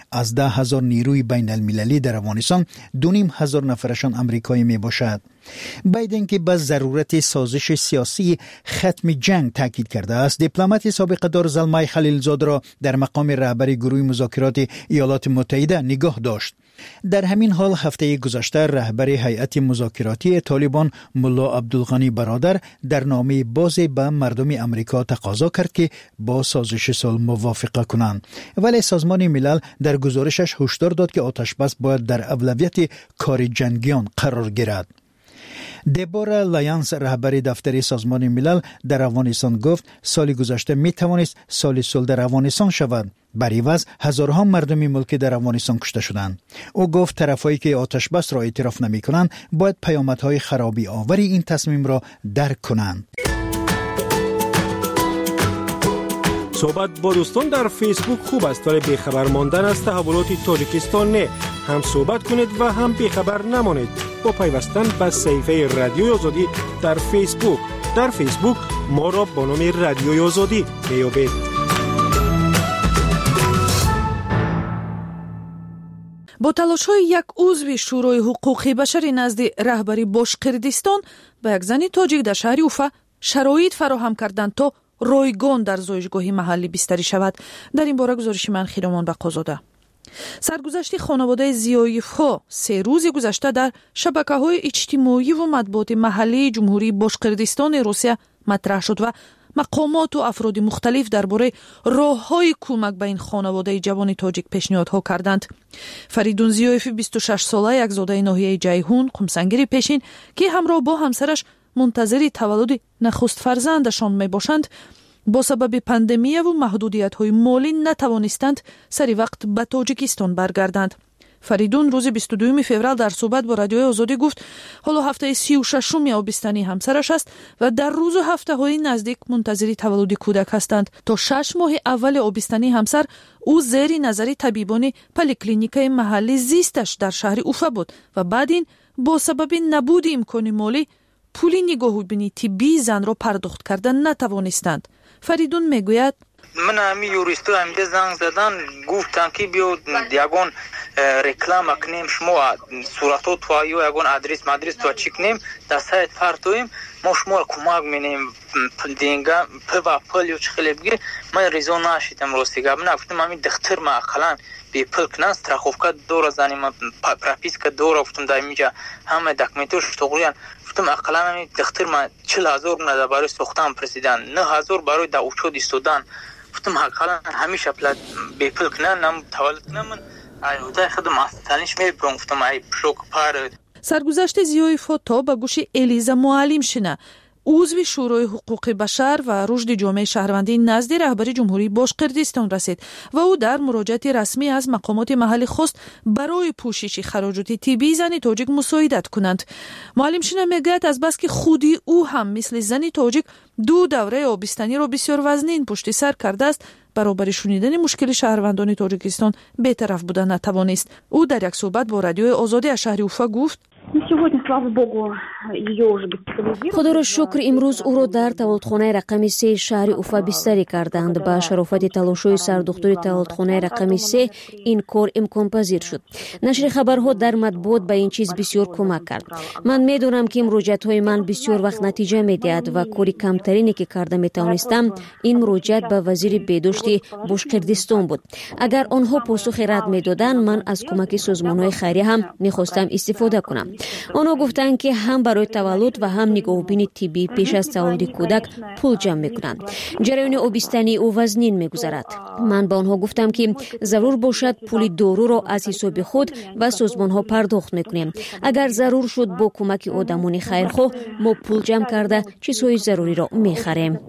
از ده هزار نیروی بین المللی در افغانستان دو نیم هزار نفرشان امریکایی می باشد. بایدن که به ضرورت سازش سیاسی ختم جنگ تاکید کرده است، دیپلمات سابق دار زلمای خلیلزاد را در مقام رهبر گروه مذاکرات ایالات متحده نگاه داشت. در همین حال هفته گذشته رهبر هیئت مذاکراتی طالبان ملا عبدالغنی برادر در نامه باز به مردم امریکا تقاضا کرد که با سازش صلح موافقت کنند، ولی سازمان ملل در گزارشش هشدار داد که آتشبس باید در اولویت کار جنگیان قرار گیرد. دبورا لایانس رهبر دفتر سازمان ملل در افغانستان گفت سال گذشته می توانست سال صلح در افغانستان شود. بر عوض هزارها مردم ملک در افغانستان کشته شدند. او گفت طرفایی که آتش بس را اعتراف نمی کنند باید پیامدهای خرابی آوری این تصمیم را درک کنند. صحبت با دوستان در فیسبوک خوب است، ولی بیخبر ماندن از تحولات تاجیکستان نه. هم صحبت کنید و هم بیخبر نمانید با پیوستن به صفحه رادیوی آزادی در فیسبوک. در فیسبوک ما را با نام رادیوی آزادی میابید. با تلاش‌های یک عضو شورای حقوق بشر نزد رهبری باشقردستان به یک زن تاجیک در شهر اوفا شرایط فراهم کردند تا رایگان در زایشگاه محلی بستری شود. در این باره گزارش من خیرامان بقازاده. سرگذشت خانواده زیایف‌ها سه روز گذشته در شبکه‌های اجتماعی و مطبوعات محلی جمهوری باشقردستان روسیه مطرح شد و مقامات و افراد مختلف درباره راه‌های کمک به این خانواده جوان تاجیک پیشنهادها کردند. فریدون زیایف بیست و شش ساله، یک زاده ناحیه جیهون، قمسنگیر پیشین که همراه با همسرش منتظر تولد نخست فرزندشان می باشند، با سبب پاندمی و محدودیت‌های مالی نتوانستند سری وقت به تاجیکستان برگردند. فریدون روز بیست و دوم فوریه در صحبت با رادیوی آزادی گفت حالا هفته سی و ششم آبستنی همسرش است و در روز و هفته‌های نزدیک منتظر تولد کودک هستند. تا شش ماه اول آبستنی همسر او زیر نظر طبیبان پلیکلینیکای محلی زیستش در شهر اوفا بود و بعد این با سبب نبود امکان مالی پولی نگاهبینی طبی زن را پرداخت کردن نتوانستند. فریدون میگوید من همی یوریستو همیده زنگ زدن گفتن که بیو یگون رکلام کنیم شما صورتو تویو یگون آدرس مدرس تو چیک نیم در سایت پرتویم ما شما کمک مینیم دینگا پوا پلیو چخلی بگیر. من ریزون ناشیدم راستی گفتم گفتم همین دختر ما اقلان بی پل کنن استراخوفکا دور زنیم پراپیسکا دور گفتم دایمیجا همه دکمنتوش تقریبا گفتم اقلان همین دختر ما چهل هزار نه برای سوختن پرسیدن نه هزار برای دا اوچو دیستودن. گفتم اقلان همیشه پلات بی پل کنن نم تولد کنن من ایودا خدم استانیش می برون گفتم ای شوک پار. سرگذشت زیایف تا به گوش الیزا معلم شنه، عضو شورای حقوق بشر و رشد جامعه شهروندی نزد رهبری جمهوری باشقردستان رسید و او در مراجعت رسمی از مقامات محلی خواست برای پوشش خراجات طبی زن تاجیک مساعدت کنند. معلم شنه میگوید از بس که خودی او هم مثل زن تاجیک دو دوره آبستنی را بسیار وزنین پشت سر کرده است، برابر شنیدن مشکل شهروندان تاجیکستان بی‌طرف بودن نتوانست. او در یک صحبت با رادیوی آزادی از شهر اوفا گفت خدا را شکر امروز او را در تولدخانه رقم سه شهر اوفا بستری کردند. با شرافت تلاش‌های سردختر تولدخانه رقم سه این کار امکان پذیر شد. نشر خبرها در مطبوعات به این چیز بسیار کمک کرد. من میدونم که مراجعت‌های من بسیار وقت نتیجه میدهد و کاری کمترینی که کرده میتوانستم این مراجعت به وزیر بهداشت باشقردستان بود. اگر آنها پاسخ رد میدادند من از کمک سازمان‌های خیریه هم میخواستم استفاده کنم. آنها گفتند که هم برای تولد و هم نگاهبین طبی پیش از تولد کودک پول جمع میکنند. جریان آبستنی او وزنین میگذرد. من با آنها گفتم که ضرور باشد پول دارو را از حساب خود و سازمان ها پرداخت میکنیم. اگر ضرور شد با کمک آدمان خیرخواه ما پول جمع کرده چیزهای ضروری را میخریم.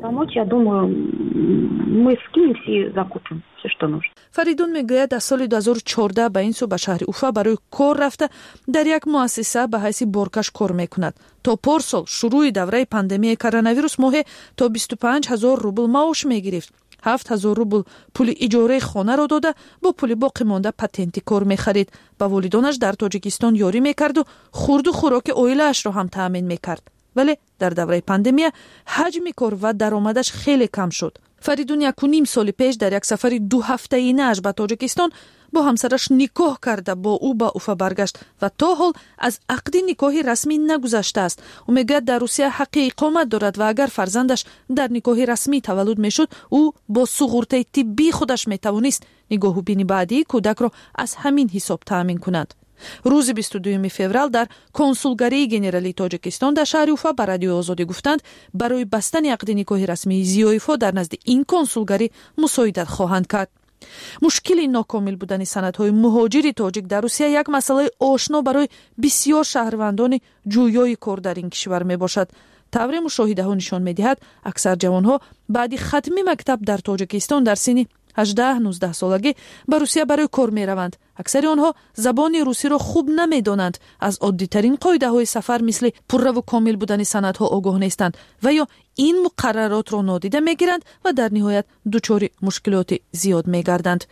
فریدون میگوید در سال دو هزار و چهارده به این سو به شهر اوفا برای کار رفته در یک مؤسسه به حیث بارکش کار میکند. تا پارسال شروع دوره پاندمی کرونا ویروس ماه تا بیست و پنج هزار روبل معاش میگرفت. هفت هزار روبل پول اجاره خانه را داده با پول باقی مانده پتنتی کار میخرید. با والدانش در تاجیکستان یاری میکرد و خورد و خوراک عائله‌اش را هم تامین میکرد. ولی در دوره پاندمی حجم کار و درآمدش خیلی کم شد. фаридун яку ним соли пеш дар як сафари ду ҳафтаинааш ба тоҷикистон бо ҳамсараш никоҳ карда бо ӯ ба уфа баргашт ва то ҳол аз ақди никоҳи расмӣ нагузаштааст. ӯ мегӯяд дар русия ҳаққи иқомат дорад ва агар фарзандаш дар никоҳи расмӣ таваллуд мешуд, ӯ бо суғуртаи тиббии худаш метавонист нигоҳубини баъдии кӯдакро аз ҳамин ҳисоб таъмин кунад. рӯзи бисту дуюми феврал дар консулгарии генералии тоҷикистон дар шаҳри уфа ба радиои озодӣ гуфтанд барои бастани ақди никоҳи расмии зиёифҳо дар назди ин консулгарӣ мусоидат хоҳанд кард. мушкили нокомил будани санадҳои муҳоҷири тоҷик дар русия як масъалаи ошно барои бисёр шаҳрвандони ҷӯёи кор дар ин кишвар мебошад. тавре мушоҳидаҳо нишон медиҳад аксар ҷавонҳо баъди хатми мактаб дар тоҷикистон дар синни ҳаждаҳ-нуздаҳ солагӣ ба русия барои кор мераванд. аксари онҳо забони русиро хуб намедонанд, аз оддитарин қоидаҳои сафар мисли пурраву комил будани санадҳо огоҳ нестанд ва ё ин муқарраротро нодида мегиранд ва дар ниҳоят дучори мушкилоти зиёд мегарданд.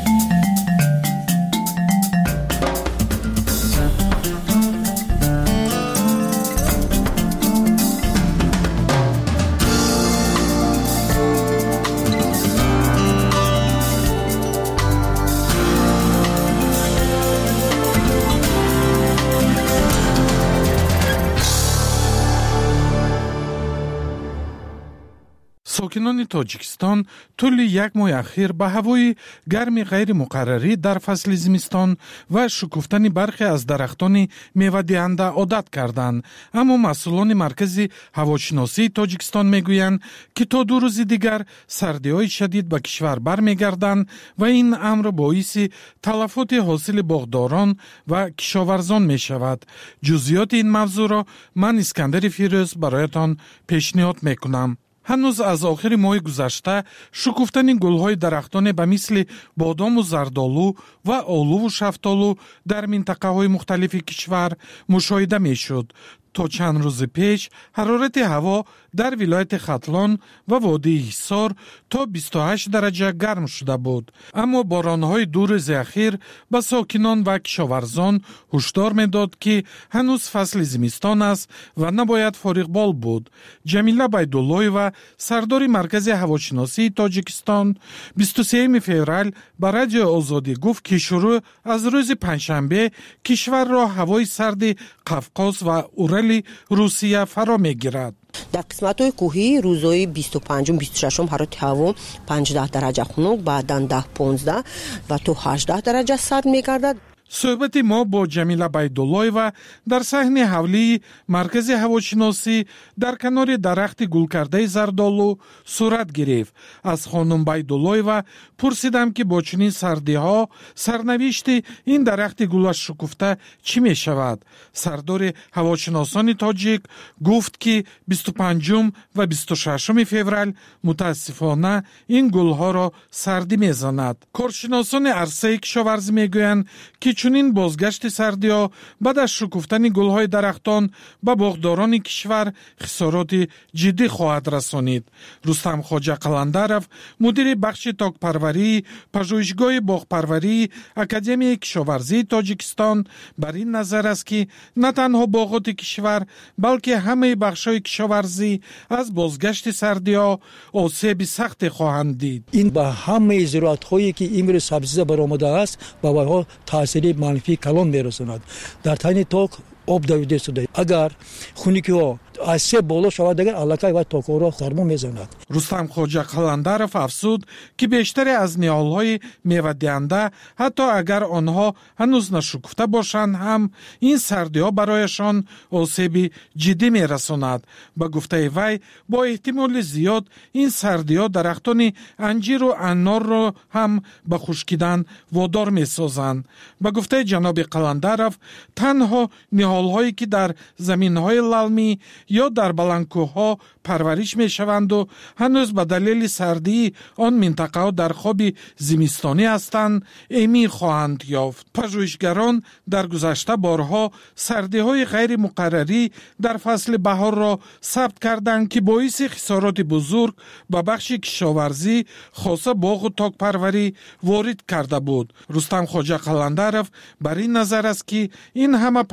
сокинони тоҷикистон тӯли як моҳи ахир ба ҳавои гарми ғайримуқаррарӣ дар фасли зимистон ва шукуфтани бархе аз дарахтони мевадиҳанда одат карданд. аммо масъулони маркази ҳавошиносии тоҷикистон мегӯянд, ки то ду рӯзи дигар сардиҳои шадид ба кишвар бармегарданд ва ин амр боиси талафоти ҳосили боғдорон ва кишоварзон мешавад. ҷузъиёти ин мавзӯъро ман Искандари Фирӯз бароятон пешниҳод мекунам. ҳанӯз аз охири моҳи гузашта шукуфтани гулҳои дарахтоне ба мисли бодому зардолу ва олуву шафтолу дар минтақаҳои мухталифи кишвар мушоҳида мешуд. то чанд рӯзи пеш ҳарорати ҳаво дар вилояти Хатлон ва водии Ҳисор то бисту ҳашт дараҷа гарм шуда буд. аммо боронҳои ду рӯзи ахир ба сокинон ва кишоварзон ҳушдор медод, ки ҳанӯз фасли зимистон аст ва набояд фориғбол буд. ҷамила байдуллоева, сардори маркази ҳавошиносии тоҷикистон, бисту сеюми феврал ба радиои Озодӣ гуфт, ки шурӯъ аз рӯзи панҷшанбе кишварро ҳавои сарди Қавқоз ва урали Русия фаро мегирад. дар қисматҳои кӯҳӣ рӯзҳои бисту панҷум бисту шашум ҳарорати ҳаво панҷдаҳ дараҷа хунук, баъдан даҳ понздаҳ ва то ҳаждаҳ дараҷа сард мегардад. суҳбати мо бо ҷамила байдуллоева дар саҳни ҳавлии маркази ҳавошиносӣ дар канори дарахти гулкардаи зардолу сурат гирифт. аз хонум байдуллоева пурсидам, ки бо чунин сардиҳо сарнавишти ин дарахти гулашукуфта чӣ мешавад. сардори ҳавошиносони тоҷик гуфт, ки бисту панҷум ва бисту шашуми феврал мутаассифона ин гулҳоро сардӣ мезанад. коршиносони арсаи кишоварзӣ мегӯянд, ки чунин бозгашти сардиҳо баъд аз шукуфтани гулҳои дарахтон ба боғдорони кишвар хисороти ҷиддӣ хоҳад расонид. Рустам Хоҷа Қаландаров, мудири бахши токпарварии пажӯҳишгоҳи боғпарварии Академияи кишоварзии Тоҷикистон, бар ин назар аст, ки на танҳо боғоти кишвар, балки ҳамаи бахшҳои кишоварзӣ аз бозгашти сардиҳо осеби сахте хоҳанд дид. ин ба ҳамаи зироатҳое ки имрӯз сабзиза баромадааст ба вайҳо таъсири манфии калон мерасонад. дар тайни ток об давида шуда, агар хунукиҳо аз се боло шавад, агар аллакай ва токҳоро сармо мезанад. Рустам Хоҷа Қаландаров афзуд, ки бештаре аз ниҳолҳои мевадиҳанда, ҳатто агар онҳо ҳанӯз нашукуфта бошанд ҳам, ин сардиҳо барояшон осеби ҷиддӣ мерасонад. ба гуфтаи вай, бо эҳтимоли зиёд ин сардиҳо дарахтони анҷиру анорро ҳам ба хушкидан водор месозанд. ба гуфтаи ҷаноби Қаландаров, танҳо ниҳолҳое ки дар заминҳои лалмӣ ё дар баландкӯҳҳо парвариш мешаванду ҳанӯз ба далели сардии он минтақаҳо дар хоби зимистонӣ ҳастанд, эмин хоҳанд ёфт. пажӯҳишгарон дар гузашта борҳо сардиҳои ғайримуқаррарӣ дар фасли баҳорро сабт карданд, ки боиси хисороти бузург ба бахши кишоварзӣ, хоса боғу токпарварӣ ворид карда буд. Рустам Хоҷа Қаландаров бар ин назар аст, ки ин ҳама паёмадҳо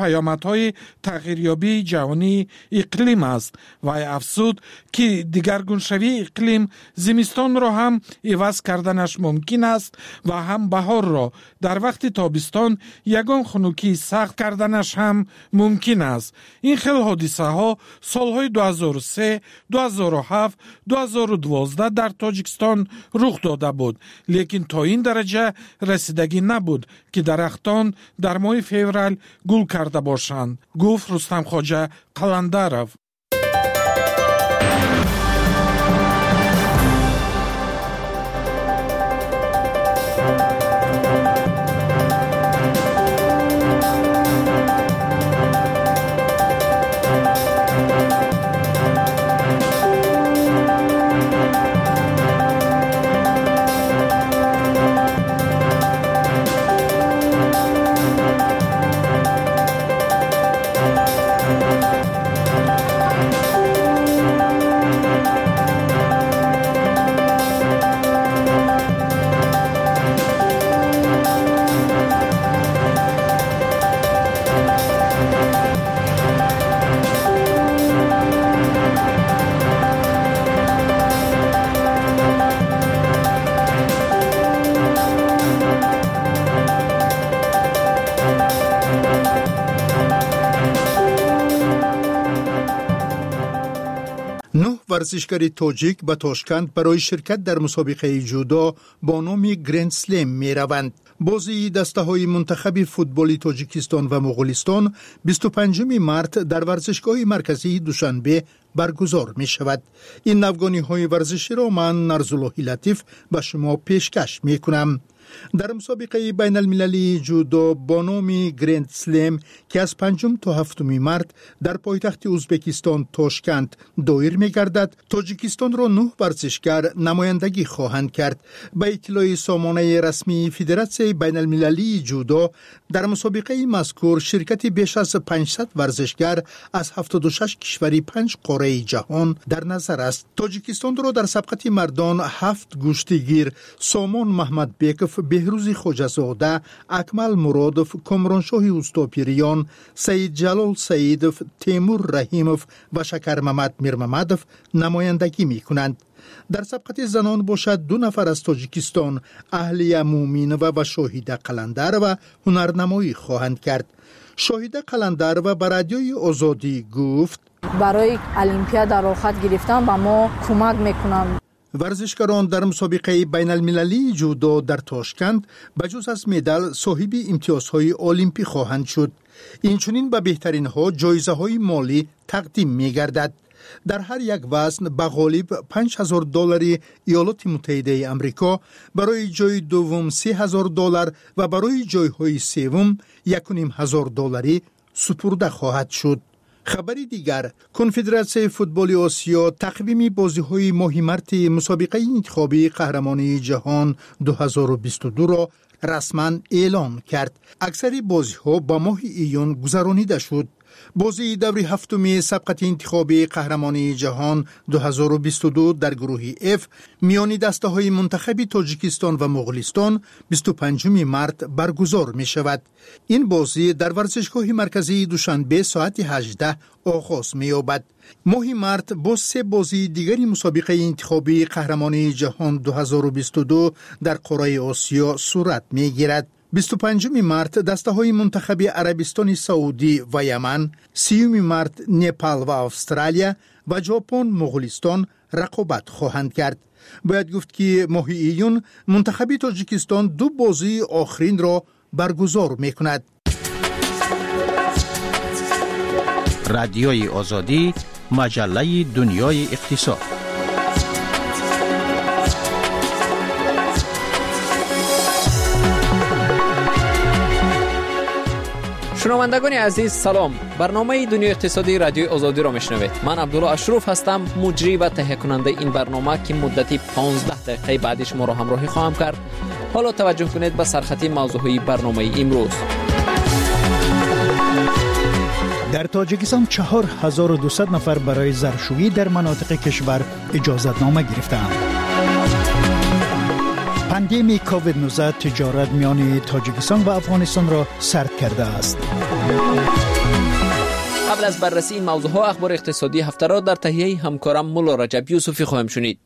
علامت‌های تغییریابی جهانی اقلیم است و افزود که دیگرگونشوی اقلیم زمستان را هم عوض کردنش ممکن است و هم بهار را در وقت تابستان یگان خنکی سخت کردنش هم ممکن است. این خیل حادثه ها سالهای دو هزار و سه، دو هزار و هفت، دو هزار و دوازده در تاجیکستان رخ داده بود، لیکن تا این درجه رسیدگی نبود که درختان در ماه فوریه گل کرده باشند، گفت رستم خواجه قلندرов. ورزشکار تاجیک به تاشکند برای شرکت در مسابقه جودو با نام گرند سلم می روند. بازی دسته های منتخب فوتبال تاجیکستان و مغولستان بیست و پنجم مارس در ورزشگاه مرکزی دوشنبه برگزار می شود. این نوگانی های ورزشی را من نرزالله لطیف به شما پیشکش می کنم. در مسابقه بین المللی جودو با نام گرند سلم که از پنجم تا هفتم مارس در پایتخت ازبکستان تاشکند دایر می گردد، تاجیکستان را نه ورزشکار نمایندگی خواهند کرد. به اطلاع سامانه رسمی فدراسیون بین المللی جودو در مسابقه مذکور شرکت بیش از پانصد ورزشکار از هفتاد و شش کشوری پنج قاره جهان در نظر است. تاجیکستان را در سبقت مردان هفت گشتیگیر سامان محمد بیکف، بهروز خوجزاده، اکمل مرادف، کامرانشاه اوستاپیریان، سید جلال سیدف، تیمور رحیمов و شکر محمد میرمحمدов نمایندگی می کنند. در سبقت زنان باشد دو نفر از تاجیکستان، اهلیه مومینова و شاهیده قلندرova هنرنمایی خواهند کرد. شاهیده قلندرova به رادیوی آزادی گفت برای المپیاد در خط گرفتن به ما کمک میکنند. ورزشکاران در مسابقه بین المللی جودو در تاشکند بجز از مدال صاحب امتیازهای المپی خواهند شد. اینچنین به بهترین ها جایزه های مالی تقدیم می گردد. در هر یک وزن به غالب پنج هزار دلار ایالات متحده آمریکا، برای جای دوم سه هزار دلار و برای جایهای سوم یک و نیم هزار دلاری سپرده خواهد شد. خبری دیگر، کنفدراسیون فوتبال آسیا تقویم بازی‌های ماه مارس مسابقه انتخابی قهرمانی جهان دو هزار و بیست و دو را رسما اعلام کرد. اکثر بازی‌ها با ماه ایون گذرانیده شد. بازی دوری هفتم سبقت انتخابی قهرمانی جهان دو هزار و بیست و دو در گروه F میان دسته های منتخب تاجیکستان و مغولستان بیست و پنجم مارس برگزار می شود. این بازی در ورزشگاه مرکزی دوشنبه ساعت هجده آغاز می یابد. ماه مارس با سه بازی دیگری مسابقه انتخابی قهرمانی جهان دو هزار و بیست و دو در قاره آسیا صورت می گیرد. بیست و پنجم مارس دسته های منتخب عربستان سعودی و یمن، سیوم مارس نپال و استرالیا و ژاپن مغولستان رقابت خواهند کرد. باید گفت که ماه ایون منتخب تاجیکستان دو بازی آخرین را برگزار می کند. رادیوی آزادی، مجله دنیای اقتصاد. شنوندگان عزیز سلام، برنامه دنیای اقتصادی رادیوی آزادی را میشنوید. من عبدالله اشرف هستم، مجری و تهیه کننده این برنامه که مدتی پانزده دقیقه بعد شما را همراهی خواهم کرد. حالا توجه کنید به سرخطی موضوعی برنامه امروز. در تاجیکستان چهار هزار و دویست نفر برای زرشویی در مناطق کشور اجازتنامه گرفتند. پاندمی کووید نوزده تجارت میان تاجیکستان و افغانستان را سرد کرده است. قبل از بررسی این موضوع ها اخبار اقتصادی هفته را در تهیه همکارم مولا رجب یوسفی خواهیم شنید.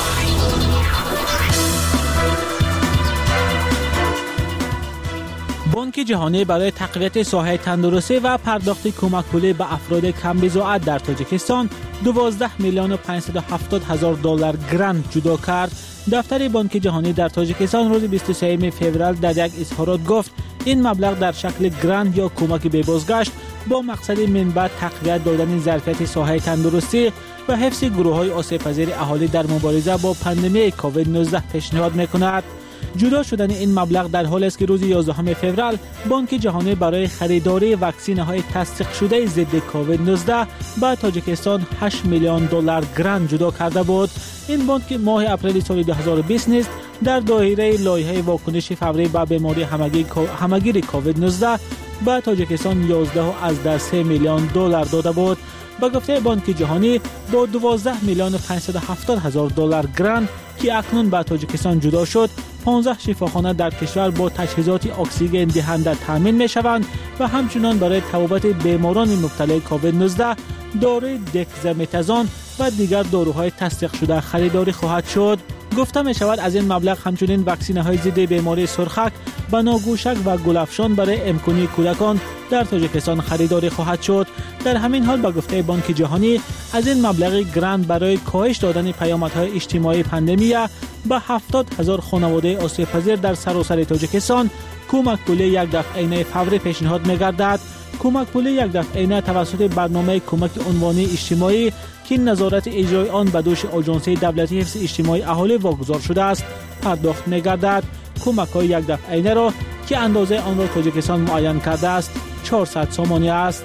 بانک جهانی برای تقویت ساحه تندرستی و پرداخت کمک پولی به افراد کم بضاعت در تاجیکستان دوازده میلیون و پانصد و هفتاد هزار دلار گرانت جدا کرد. دفتر بانک جهانی در تاجیکستان روز بیست و سوم فوریه در یک اظهارات گفت این مبلغ در شکل گرانت یا کمک به بازگشت با مقصد منبع تقویت دادن ظرفیت ساحه تندرستی و حفظ گروه‌های آسیب‌پذیر اهالی در مبارزه با پاندمی کووید نوزده پیشنهاد می‌کند. جدا شدن این مبلغ در حالی است که روز یازدهم فوریه بانک جهانی برای خریداری واکسین‌های تصدیق شده ضد کووید نوزده به تاجیکستان هشت میلیون دلار گرانت جدا کرده بود. این بانک ماه اپریل سال دو هزار و بیست نیز در دایره لایحه واکنش فوری به بیماری همگیر کووید نوزده به تاجیکستان یازده و از سه میلیون دلار داده بود. با گفته بانک جهانی با دوازده میلیون و پانصد و هفتاد هزار دلار گرانت که اکنون به تاجیکستان جدا شد، پانزده شفاخانه در کشور با تجهیزات اکسیژن دهنده تامین می شوند و همچنان برای طبابت بیماران مبتلا کووید نوزده داروی دکزامتازون و دیگر داروهای تصدیق شده خریداری خواهد شد. گفته می شود از این مبلغ همچنین واکسینه های ضد بیماری سرخک، بناگوشک و گلافشان برای امکانی کودکان در تاجیکستان خریداری خواهد شد. در همین حال با گفته بانک جهانی از این مبلغ گرانت برای کاهش دادن پیامدهای اجتماعی پاندمی به هفتاد هزار خانواده آسیب‌پذیر در سراسر تاجیکستان کمک پولی یک دفعه‌ای فوری پیشنهاد می‌گردد. کمک پولی یک دفعه‌ای توسط برنامه کمک عنوانی اجتماعی که نظارت اجرای آن به دوش آژانس دولتی حفظ اجتماعی اهالی واگذار شده است پرداخت می‌گردد. کمک‌های یک دفعه‌ای را که اندازه آن را تاجیکستان معین کرده است چهارصد سومانی است.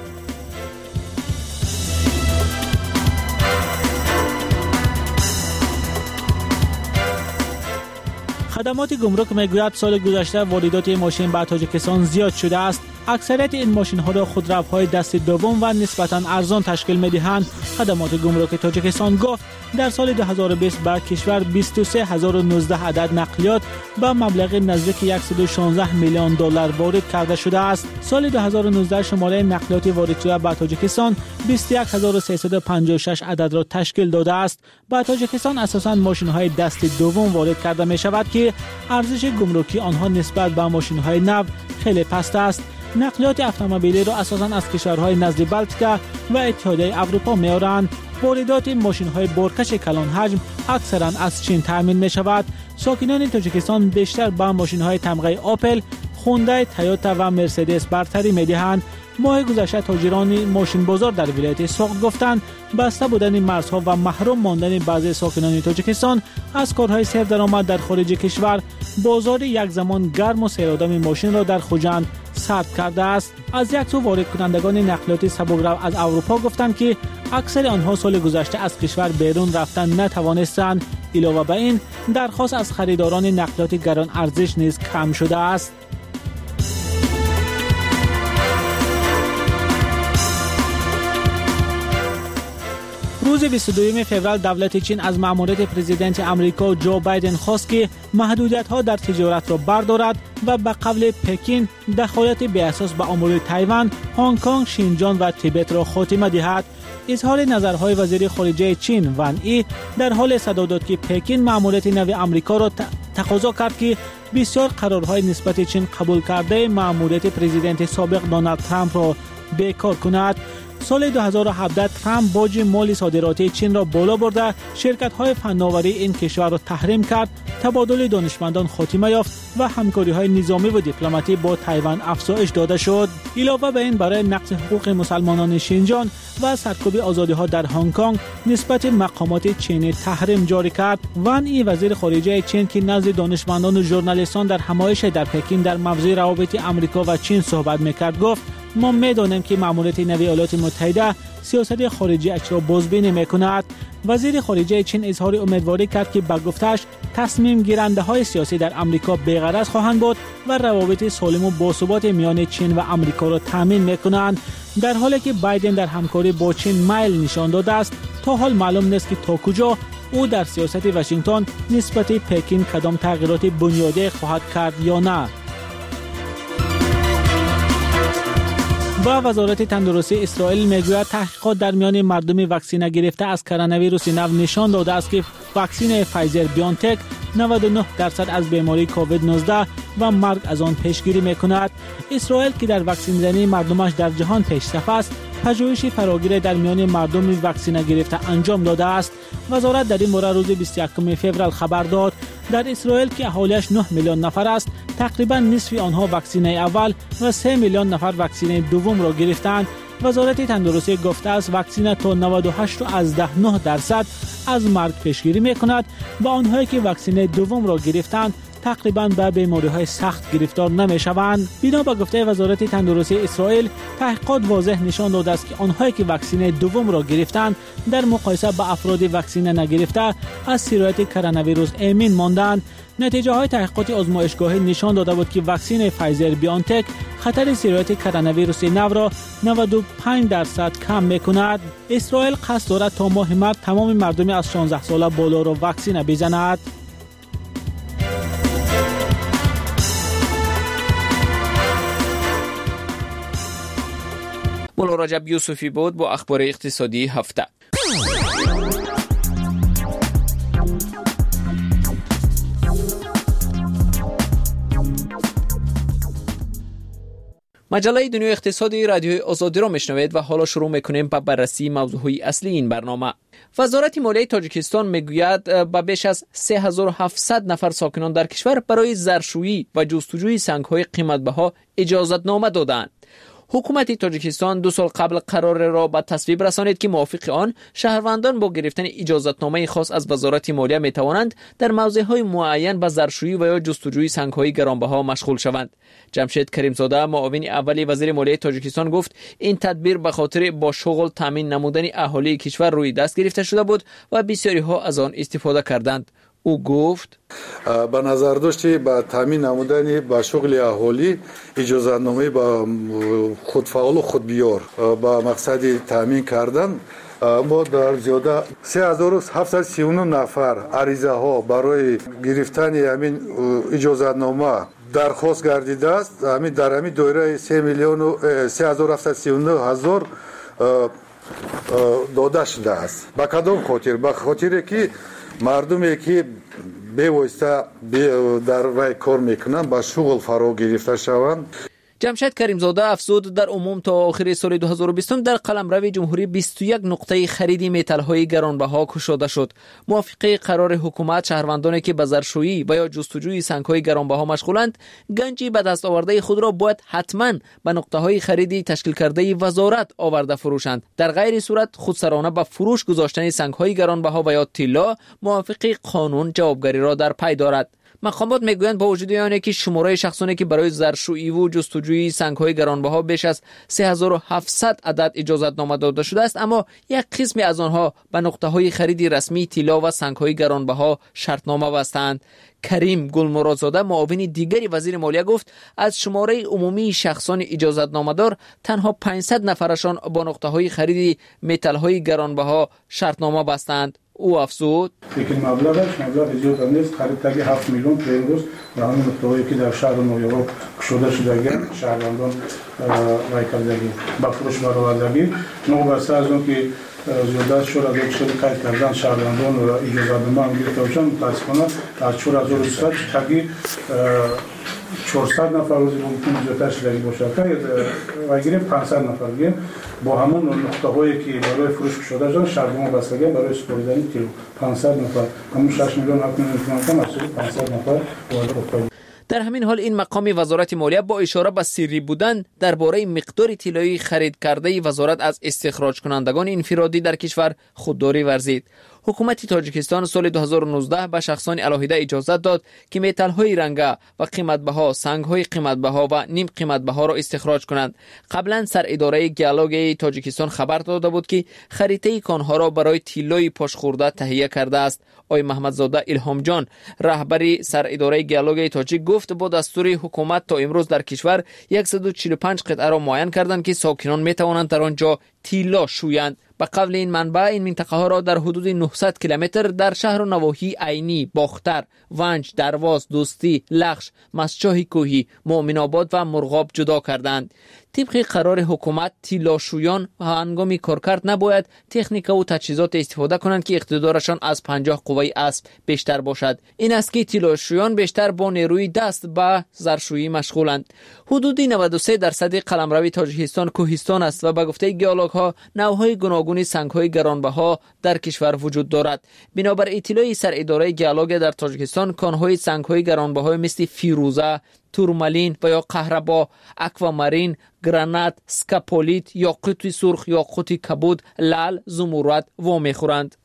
خدمات گمرک میگوید سال گذشته واردات ماشین به تاجیکستان زیاد شده است. اکثریت این ماشین ها را خودروهای دست دوم و نسبتاً ارزان تشکیل میدهند. خدمات گمرک تاجیکستان گفت در سال دو هزار و بیست به کشور بیست و سه هزار و نوزده عدد نقلیات با مبلغ نزدیک صد و شانزده میلیون دلار وارد کرده شده است. سال دو هزار و نوزده شماره نقلیات وارد شده به تاجیکستان بیست و یک هزار و سیصد و پنجاه و شش عدد را تشکیل داده است. به تاجیکستان اساساً ماشین های دست دوم وارد کرده می شود که ارزش گمرکی آنها نسبت به ماشین های نو خیلی پست است. نقلیات اتومبیلی را اساساً از کشورهای نزد بلتیکا و اتحادیه اروپا می‌آورند. واردات ماشین‌های بارکش کلان حجم اکثراً از چین تامین می‌شود. ساکنان تاجیکستان بیشتر به ماشین‌های تمغه آپل، خوندای، تویوتا و مرسدس برتری می‌دهند. ماه گذشته تاجران ماشین بازار در ولایت سوق گفتند بسته بودن مرزها و محروم ماندن بعضی ساکنان تاجیکستان از کارهای سردرآمد در خارج کشور بازار یک زمان گرم و سیرآدم ماشین را در خوجند سرد کرده است. از یک سو وارد کنندگان نقلیات سبک‌رو از اروپا گفتند که اکثر آنها سال گذشته از کشور بیرون رفتن نتوانستند. علاوه بر این درخواست از خریداران نقلیات گران ارزش نیز کم شده است. روز بیست و دوم فوریه دولت چین از مأموریت پرزیدنت آمریکا جو بایدن خواست که محدودیت‌ها در تجارت را بردارد و به قول پکین دخالت بی اساس به امور تایوان، هنگ کنگ، شینجان و تیبت را خاتمه دهد. اظهار نظرهای وزیر خارجه چین وان ای در حال صدا داد که پکین مأموریت نو آمریکا را تقاضا کرد که بسیار قرارهای نسبت چین قبول کرده مأموریت پرزیدنت سابق دونالد ترامپ را بیکار کند. سال دو هزار و هفده ترامپ باج مالی صادراتی چین را بالا برده، شرکت‌های فناوری این کشور را تحریم کرد، تبادل دانشمندان خاتمه یافت و همکاری‌های نظامی و دیپلماتی با تایوان افزایش داده شد. علاوه بر این برای نقض حقوق مسلمانان شینجان و سرکوب آزادی‌ها در هنگ کنگ نسبت مقامات چینی تحریم جاری کرد. وان ای وزیر خارجه چین که نزد دانشمندان و ژورنالیستان در همایش در پکین در موضوع روابط آمریکا و چین صحبت می‌کرد گفت ما می‌دانیم که مأموریت نو ایالات متحده سیاست خارجی اش را بازبینی می‌کند. وزیر خارجه چین اظهار امیدواری کرد که به گفته‌اش تصمیم گیرنده‌های سیاسی در آمریکا بی‌غرض خواهند بود و روابط سالم و باثبات میان چین و آمریکا را تامین می‌کنند. در حالی که بایدن در همکاری با چین میل نشان داده است، تا حال معلوم نیست که تا کجا او در سیاست واشنگتن نسبت پکین کدام تغییرات بنیادی خواهد کرد یا نه. و وزارت تندرستی اسرائیل میگوید تحقیقات در میان مردم واکسینه گرفته از کرونا ویروس نو نشان داده است که واکسن فایزر بیونتک نود و نه درصد از بیماری کووید نوزده و مرگ از آن پیشگیری میکند. اسرائیل که در واکسین زنی مردمش در جهان پیشرفت است، پژوهشی فراگیر در میان مردم واکسینه گرفته انجام داده است. وزارت در این مورد روز بیست و یکم فوریه خبر داد در اسرائیل که اهالیش نه میلیون نفر است، تقریبا نصف آنها واکسینه اول و سه میلیون نفر واکسینه دوم را گرفتند. وزارت تندرستی گفته است واکسینه تا نود و هشت از ده نه درصد از مرگ پیشگیری میکند و آنهایی که واکسینه دوم را گرفتند تقریباً به بیماری‌های سخت گرفتار نمی‌شوند. بنا به گفته وزارت تندرستی اسرائیل، تحقیقات واضح نشان داده است که آنهایی که واکسن دوم را گرفتند در مقایسه با افراد واکسن نگرفته از سرایت کرونا ویروس امین ماندند. نتیجه های تحقیقات آزمایشگاهی نشان داده بود که واکسن فایزر بیونتک خطر سرایت کرونا ویروس نو را نود و پنج درصد کم می‌کند. اسرائیل قصد دارد تا ماه مارس تمام مردم از شانزده ساله بالا را واکسن بزند. مولا رجب یوسفی بود با اخبار اقتصادی هفته. مجله دنیای اقتصادی رادیوی آزادی را میشنوید و حالا شروع میکنیم با بررسی موضوعهای اصلی این برنامه. وزارت مالیه تاجیکستان میگوید با بیش از سه هزار و هفتصد نفر ساکنان در کشور برای زرشویی و جستجوی سنگ‌های قیمت‌بها اجازتنامه دادند. حکومت تاجیکستان دو سال قبل قرار را به تصویب رسانید که موافق آن شهروندان با گرفتن اجازتنامه خاص از وزارت مالیه می توانند در موضع‌های معین به زرشویی و یا جستجوی سنگ‌های گرانبها مشغول شوند. جمشید کریمزاده معاون اول وزیر مالیه تاجیکستان گفت این تدبیر به خاطر با شغل تامین نمودن اهالی کشور روی دست گرفته شده بود و بسیاری ها از آن استفاده کردند. او گفت با نظر داشتی با تامین نمودن با شغل اهالی اجازتنامه با خودفعال و خودبیار با مقصد تامین کردن ما در زیاده سه هزار و هفتصد و سی و نه نفر عریضه ها برای گرفتن همین اجازتنامه درخواست گردیده است. همین در همین دایره سه میلیون و سه هزار و هفتصد و سی و نه هزار داده شده است. با کدام خاطر؟ با خاطر که مردمی که به واسطه در رای کار میکنن با شغل فرا گرفته شوند. جمشید کریمزاده افزود در عموم تا آخر سال دو هزار و بیست در قلمرو جمهوری بیست و یک نقطه خرید متال‌های گرانبها گشوده شد. موافق قرار حکومت شهروندانی که به زرشویی و یا جستجوی سنگ‌های گرانبها مشغولند گنجی به دست آورده خود را باید حتماً به نقطه‌های خریدی تشکیل کرده وزارت آورده فروشند. در غیر صورت خودسرانه به فروش گذاشتن سنگ‌های گرانبها و یا طلا موافق قانون جوابگری را در پی دارد. مقامات میگویند با وجود آنکه که شماره شخصانی که برای زرشویی و جستجوی سنگ‌های گرانبها بیش از سه هزار و هفتصد عدد اجازتنامه داده شده است، اما یک قسم از آنها به نقطه‌های خرید رسمی طلا و سنگ‌های گرانبها شرطنامه بستند. کریم گلمرادزاده معاون دیگری وزیر مالیه گفت از شماره عمومی شخصان اجازتنامه دار تنها پانصد نفرشان با نقطه‌های خرید متال‌های گرانبها شرطنامه بستند. او افزود لیکن مبلغش مبلغ زیاد نیست، خریداری هفت میلیون پیروز و همین نقطه‌هایی که در شهر نویورک گشوده شدگان شهروندان رای کردگی با فروش برآوردگی نه بسته از اون که زیادت شور از یک شده قید کردن شهروندان را اجازتنامه گرفته باشند. متاسفانه از چهار هزار و صد تقی چهارصد نفر روزی ممکن زیادتر شدگی باشد که وگیریم پانصد نفر گیم با همون نقطه هایی که برای فروش شده شدن شهروندان بستگی برای سپردن کیلو پانصد نفر همون شش میلیون هفت میلیون کم از پانصد نفر وارد. در همین حال این مقام وزارت مالیه با اشاره به سری بودن درباره مقدار طلایی خرید کرده وزارت از استخراج کنندگان انفرادی در کشور خودداری ورزید. حکومت تاجیکستان سال دو هزار و نوزده به شخصان علاهیده اجازت داد که متال‌های رنگه و قیمت‌بها، سنگ‌های قیمت‌بها و نیم قیمت‌بها را استخراج کنند. قبلا سر اداره گیالوگ تاجیکستان خبر داده بود که خریطه کانها را برای طلای پاشخورده تهیه کرده است. آقای محمدزاده الهام جان رهبری سر اداره گیالوگ تاجیک گفت با دستور حکومت تا امروز در کشور صد و چهل و پنج قطعه را معین کردند که ساکنان میتوانند در آنجا طلا شویند. به قول این منبع این منطقه ها را در حدود نهصد کیلومتر در شهر و نواحی عینی، باختر، ونج، درواز، دوستی، لخش، مسجح کوهی، مؤمن آباد و مرغاب جدا کردند. طبق قرار حکومت تیلاشویان هنگام کارکرد نباید تکنیک و تجهیزات استفاده کنند که اقتدارشان از پنجاه قوه اسب بیشتر باشد. این است که تیلاشویان بیشتر با نیروی دست به زرشویی مشغولند. حدودی نود و سه درصد قلمرو تاجیکستان کوهستان است و به گفته گئولوگ‌ها نوع‌های گوناگون سنگ‌های گرانبها در کشور وجود دارد. بنابر اطلاع سر اداره گئولوژی در تاجیکستان، کان‌های سنگ‌های گرانبها مثل فیروزه، تورمالین و یا قهربا، اکوامارین، گرانات، سکاپولیت، یاقوت سرخ، یاقوت کبود، لعل، زمرد و میخورند.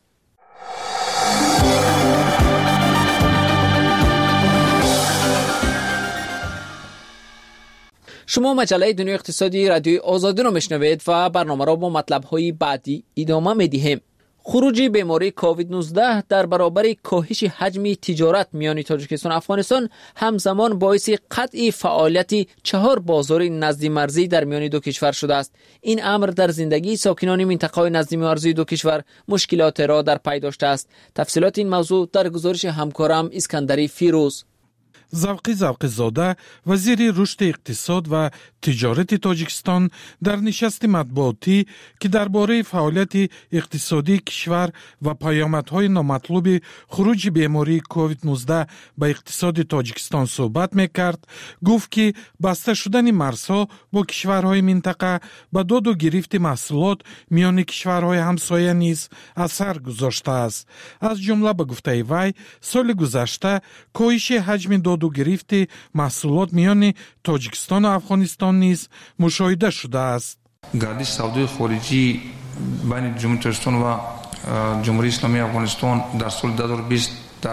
شما مجله دنیای اقتصادی رادیوی آزادی رو میشنوید و برنامه را با مطلب‌های بعدی ادامه میدیم. خروج بیماری کووید نوزده در برابر کاهش حجم تجارت میان تاجیکستان و افغانستان همزمان باعث قطع فعالیت چهار بازار نزدی مرزی در میان دو کشور شده است. این امر در زندگی ساکنان منطقه نزدی مرزی دو کشور مشکلات را در پی داشته است. تفصیلات این موضوع در گزارش همکارم اسکندری فیروز. زوقی زوقی زاده وزیر رشد اقتصاد و تجارت تاجیکستان در نشست مطبوعاتی که درباره فعالیت اقتصادی کشور و پیامدهای نامطلوب خروج بیماری کووید نوزده به اقتصاد تاجیکستان صحبت میکرد، گفت که بسته شدن مرزها با کشورهای منطقه به داد و گرفت محصولات میان کشورهای همسایه نیز اثر گذاشته است. از جمله به گفته وی سال گذشته کاهش حجم داد و گرفت محصولات میان تاجیکستان و افغانستان نیز مشاهده شده است. گردش سودای خارجی بین جمهوری تاجیکستان و جمهوری اسلامی افغانستان در سال دو هزار و بیست در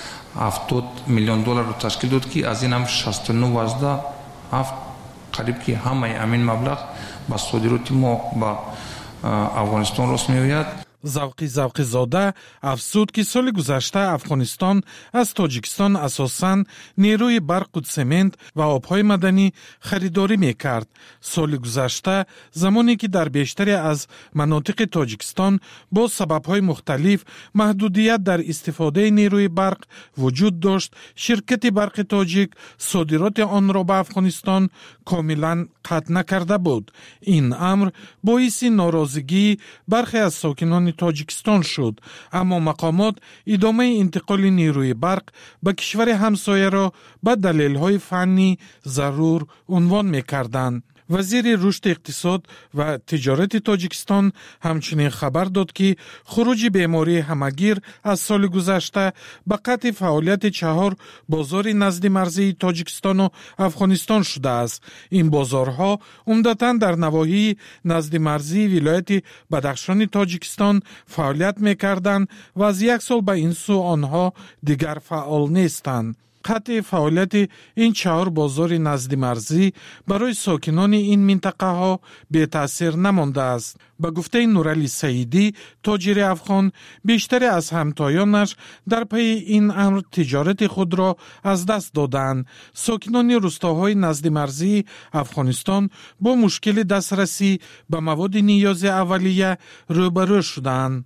هفتاد میلیون دلار رو تشکیل داد که از این هم شصت و نه وازده هفت قریب که همه امین مبلغ با صادرات ما با افغانستان راست می‌آید. زوقی زوقی زاده افزود که سال گذشته افغانستان از تاجیکستان اساساً نیروی برق و سمنت و آبهای مدنی خریداری میکرد. سال گذشته زمانی که در بیشتری از مناطق تاجیکستان با سببهای مختلف محدودیت در استفاده نیروی برق وجود داشت، شرکت برق تاجیک صادرات آن را به افغانستان کاملا قطع نکرده بود. این امر باعث ناراضگی برخی از ساکنان تاجیکستان شد، اما مقامات ادامه انتقال نیروی برق به کشور همسایه را به دلیل‌های فنی ضرور عنوان می‌کردند. وزیر رشد اقتصاد و تجارت تاجیکستان همچنین خبر داد که خروج بیماری همگیر از سال گذشته به قطع فعالیت چهار بازار نزد مرزی تاجیکستان و افغانستان شده است. این بازارها عمدتاً در نواحی نزد مرزی ولایت بدخشان تاجیکستان فعالیت می‌کردند و از یک سال به این سو آنها دیگر فعال نیستند. قطع فعالیت این چهار بازار نزد مرزی برای ساکنان این منطقه ها به تأثیر نمانده است. به گفته نورعلی سعیدی، تاجر افغان، بیشتر از همتایانش در پی این امر تجارت خود را از دست دادند. ساکنان روستاهای نزد مرزی افغانستان با مشکل دسترسی به مواد نیاز اولیه روبرو شدند.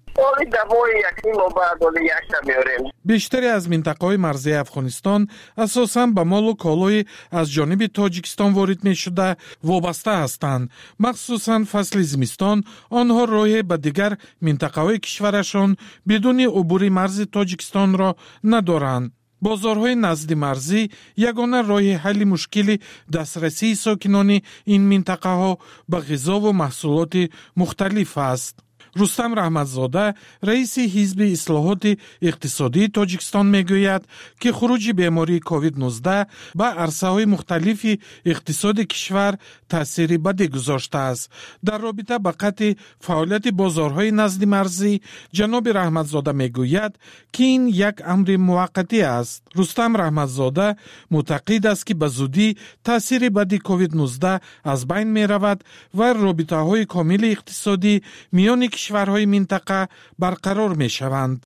بیشتری از منطقه‌های مرزی افغانستان اساساً به مال و کالای از جانب تاجیکستان وارد می شده وابسته هستند. مخصوصاً فصل زمستان آنها راه به دیگر منطقه‌های کشورشان بدون عبور مرز تاجیکستان را ندارند. بازارهای نزد مرزی یگانه راه حل مشکل دسترسی ساکنان این منطقه ها به غذا و محصولات مختلف است. رستم رحمتزاده رئیس حزب اصلاحات اقتصادی تاجیکستان میگوید که خروج بیماری کووید نوزده به عرصه‌های مختلف اقتصاد کشور تأثیری بدی گذاشته است. در رابطه با قطع فعالیت بازارهای نزد مرزی، جناب رحمتزاده میگوید که این یک امر موقتی است. رستم رحمتزاده معتقد است که به زودی تأثیر بدی کووید نوزده از بین می رود و رابطه‌های کامل اقتصادی میان کشورهای منطقه برقرار می شوند.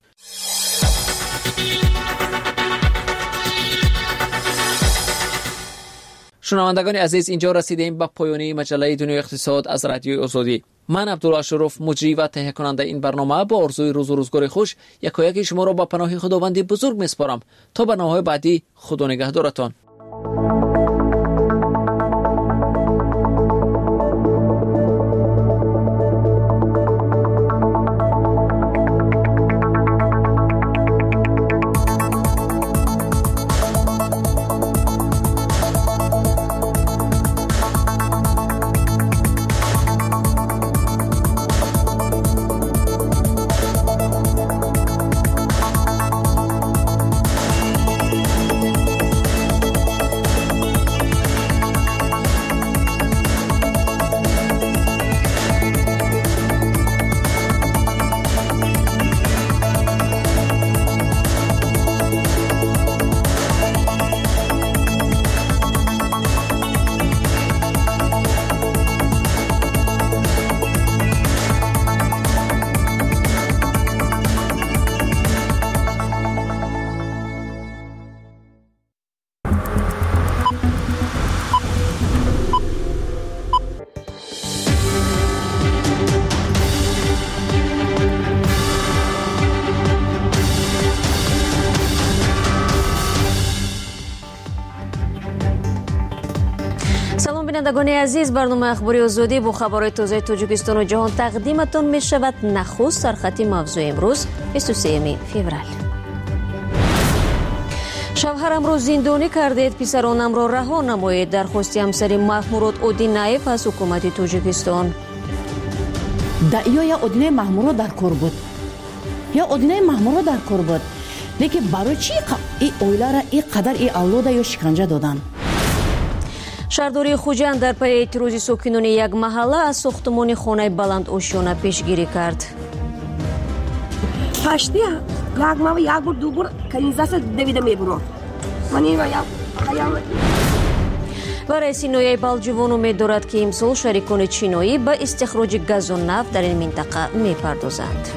شنوندگان عزیز، اینجا رسیدیم به پایان مجله دنیای اقتصاد از رادیوی آزادی. من عبدالله شرف، مجری و تهیه کننده این برنامه، با آرزوی روز و روزگار خوش یکایک شما را با پناه خداوند بزرگ میسپارم. تا برنامه‌های بعدی، خدا نگهدارتان. بینندگان عزیز، برنامه اخباری آزادی با خبرهای تازه تاجیکستان و جهان تقدیمتان می شود. نخست سرخط موضوع امروز بیست و سوم فوریه. شوهرم را زندانی کردید، پسرانم را رها نمایید. درخواست همسر محمورات اودینایف از حکومت تاجیکستان. دعیای اودینای محمورات در کار بود یا اودینای محمورات در کار بود، لیکن برای چی این اویلا را اینقدر این اولاد یا شکنجه دادن؟ شهرداری خوجند در پی اعتراض ساکنان یک محله از ساختمان خانه بلند آشیانه پیشگیری کرد. پشتی یک ما یک بار دو بار کنیزه سه دویده میبرم. منی و و رئیس نویای بالجوان امید دارد که امسال شریکان چینایی به استخراج گاز و نفت در این منطقه میپردازند.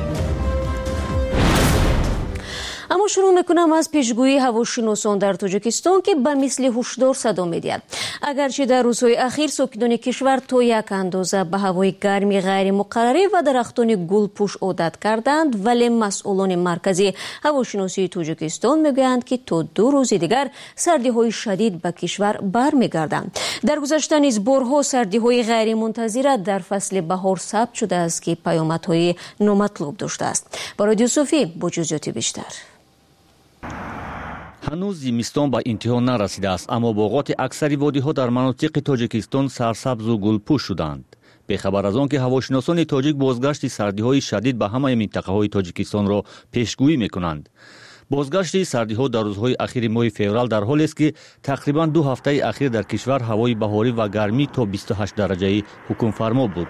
اما شروع میکنم از پیشگویی هواشناسان در تاجیکستان که به مثل هشدار صدا میدهد. اگرچه در روزهای اخیر ساکنان کشور تا یک اندازه به هوای گرمی غیر مقرری و درختان گلپوش عادت کردند، ولی مسئولان مرکزی هواشناسی تاجیکستان میگویند که تا دو روز دیگر سردی های شدید به کشور برمیگردند. در گذشته نیز بارها سردی های غیر منتظره در فصل بهار ثبت شده است که پیامدهای نامطلوب داشته است. با رادیو صوفی با جزئیات بیشتر. هنوز زمستان به انتها نرسیده است، اما باغات اکثری وادی‌ها در مناطق تاجیکستان سرسبز و گلپوش شدند. به خبر از آن که هواشناسان تاجیک بازگشت سردی‌های شدید به همه منطقه‌های تاجیکستان را پیشگویی می‌کنند. بازگشت سردی‌ها در روزهای اخیر ماه فوریه در حالی است که تقریباً دو هفته اخیر در کشور هوای بهاری و گرمی تا بیست و هشت درجه حکم فرما بود.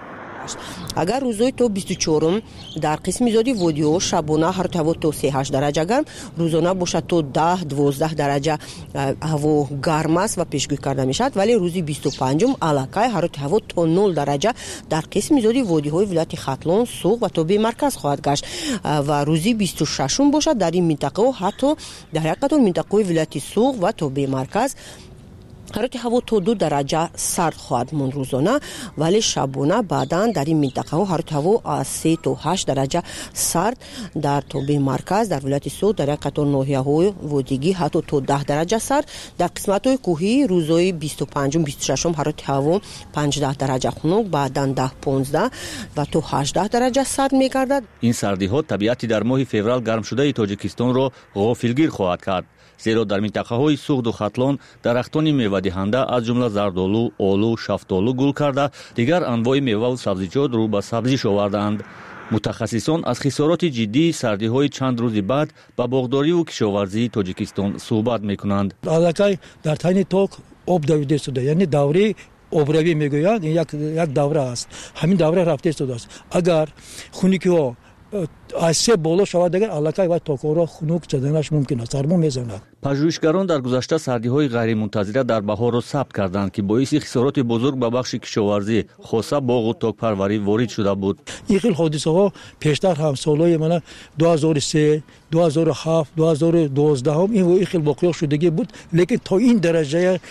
اگر روزهای تا بیست و چهار در قسم زیادی وادی‌ها شبانه حرارت هوا تا سی و هشت درجه گرم، روزانه باشد تا ده دوازده درجه هوا گرم است و پیشگویی کرده میشد، ولی روزی بیست و پنجم علاقه حرارت هوا تا نول درجه در قسم زیادی وادی‌های ولایت ختلان سوق و تابع مرکز خواهد گشت و روزی بیست و ششم باشد در این منطقه و حتی در یک قطار منطقه ولایت سوق و تابع مرکز حرارت هوا تا دو درجه سرد خواهد ماند روزانه، ولی شبانه بعداً در این منطقه ها حرارت هوا از سه تا هشت درجه سرد در تابع مرکز در ولایت سوق در یک قطار ناحیه های وادیگی حتی تا ده درجه سرد. در قسمت های کوهی روزهای بیست و پنجم بیست و ششم حرارت هوا پانزده درجه خنک، بعداً ده پانزده و تا هجده درجه سرد میگردد. این سردی ها طبیعتی در ماه فوریه گرم شده تاجیکستان را غافلگیر خواهد کرد، زیرا در منطقه های سوخت و ختلان درختان میوه دهنده از جمله زردآلو، آلو، شفتالو گل کرده، دیگر انواع میوه و سبزیجات رو به سبزی آوردند. متخصصان از خسارات جدی سردی های چند روز بعد به باغداری و کشاورزی تاجیکستان صحبت میکنند. علاقه در تنی توک آب دویده شده، یعنی دوره آبروی میگویند یک یک دوره است. همین دوره رفته شده است. اگر خونیکی ها از سه بالا شود دیگر علاقه و تاکورا خنک شدنش ممکن است، سرما میزند. پژوهشگران در گذشته سردی‌های غیرمنتظره در بهار را ثبت کردند که باعث خسارات بزرگ به بخش کشاورزی خاصه باغ و تاکپروری وارد شده بود. این خیلی حادثه ها پیشتر هم سالهای من دو هزار و سه، دو هزار و هفت، دو هزار و دوازده هم این خیلی واقعا شدگی بود، لیکن تا این درجه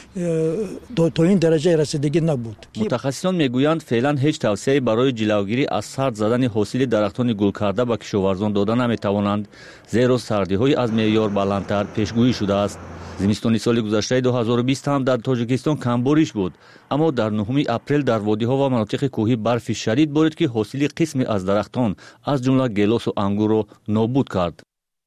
تا این درجه رسیدگی نبود. متخصصان میگویند فعلا هیچ توصیه‌ای برای جلوگیری از سرد زدن حاصل درختان گل کرده به کشاورزان دادن نمیتوانند، زیرا سردی‌های از معیار بلندتر پیشگویی شده است. زمستان سال گذشته دو هزار و بیست هم در تاجیکستان کم بارش بود، اما در نهم اپریل در وادی‌ها و مناطق کوهی برف شدید بارید که حاصل قسمی از درختان از جمله گیلاس و انگور را نابود کرد.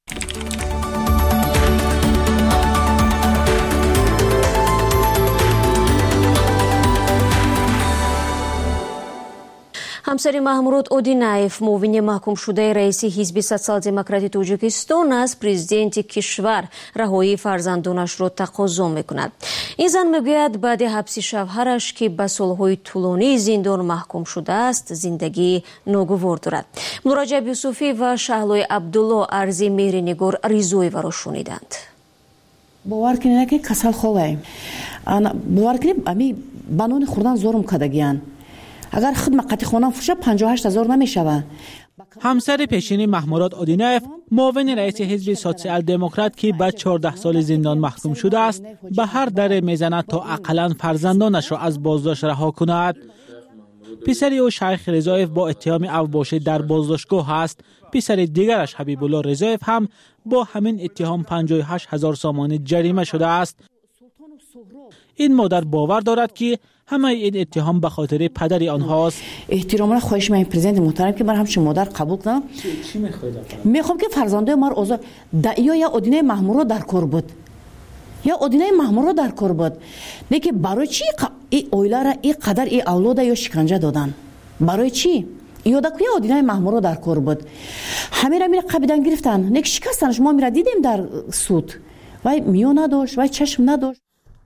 همسر محمورات اودینایف معاون محکوم شده رئیس حزب سوسیال دموکراتی تاجیکستان از پرزیدنت کشور رهایی فرزندانش را تقاضا میکند. این زن میگوید بعد حبس شوهرش که به سالهای طولانی زندان محکوم شده است زندگی ناگوار دارد. مراجعه یوسفی و شهلای عبدالله ارزی مهرنگار ریزویی را شنیدند. باور کنید که کسل خواهیم. باور کنید امی بنون خوردن زورم کدگیان. اگر خدمت قطعی خانم فروشه پنجاه و هشت هزار نمیشود. همسر پیشینی محمورات اودینایف معاون رئیس حزب سوسیال دموکرات که به چهارده سال زندان محکوم شده است به هر در میزند تا اقلا فرزندانش را از بازداشت رها کند. پسری او شیخ رضایف با اتهام اوباشی در بازداشتگاه است. پسر دیگرش حبیب الله رضایف هم با همین اتهام پنجاه و هشت هزار سامان جریمه شده است. این مادر باور دارد که همه این اتهام به خاطر پدر آنهاست. احتراما خواهش من پرزیدنت محترم که من همچین مادر قبول کنم. چی میخواید؟ میخوام که فرزنده من اوضاع یا یا ادینه محمورو در کار بود. یا ادینه محمورو در کار بود. لیکن برای چی این اویلا را این قدر این اولاد یا شکنجه دادن؟ برای چی؟ یادا که ادینه محمورو در کار بود. همه را میره قبیدن گرفتن. لیکن شکستنش ما میره دیدیم در سود. وای میو نداشت، وای چشم نداشت.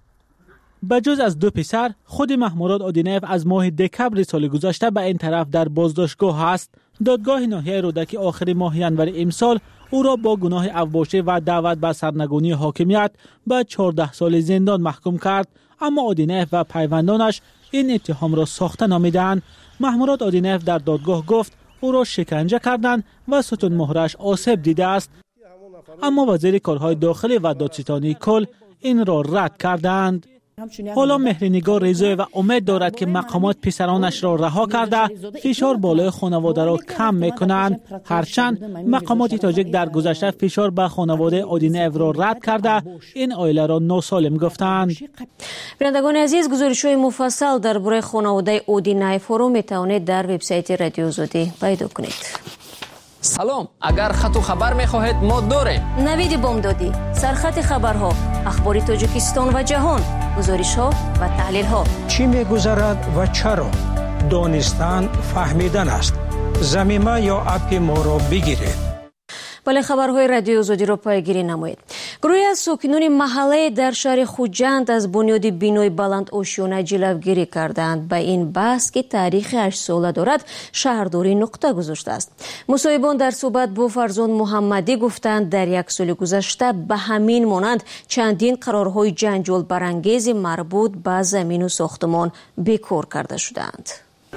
بجز از دو پسر، خود محموراد آدینایف از ماه دکبر سال گذشته به این طرف در بازداشتگاه است. دادگاه ناحیه رودکی آخر ماه ینور امسال او را با گناه اوباشه و دعوت به سرنگونی حاکمیت به چهارده سال زندان محکوم کرد، اما آدینایف و پیوندانش این اتهام را ساخته نامیدند. محموراد آدینایف در دادگاه گفت او را شکنجه کردند و ستون مهرش آسیب دیده است، اما وزیر کارهای داخلی و دادستانی کل این را رد کردند. حالا مهرنگار رضایی و امید دارد که مقامات پسرانش را رها کرده فشار بالای خانواده را کم میکنند، هرچند مقامات تاجیک در گذشته فشار به خانواده آدینایف را رد کرده این عائله را ناسالم گفتند. بینندگان عزیز، گزارش‌های مفصل درباره خانواده آدینایف را میتوانید در وبسایت رادیو آزادی پیدا کنید. سلام، اگر خط و خبر میخواهید ما داریم. نوید بامدادی، سرخط خبرها، اخبار تاجیکستان و جهان، گزارش‌ها و تحلیل‌ها. چی می‌گذرد و چرا؟ دانستن فهمیدن است. زمینه یا اپ ما را بگیرید. بله، خبرهای رادیو آزادی را پیگیری نمایید. گروهی از ساکنان محله در شهر خوجند از بنیاد بینای بلند آشیانه جلوگیری کردند. به این بحث که تاریخ هشت ساله دارد شهرداری نقطه گذاشته است. مصاحبان در صحبت با فرزان محمدی گفتند در یک سال گذشته به همین مانند چندین قرارهای جنجال برانگیز مربوط به زمین و ساختمان بیکار کرده شدند.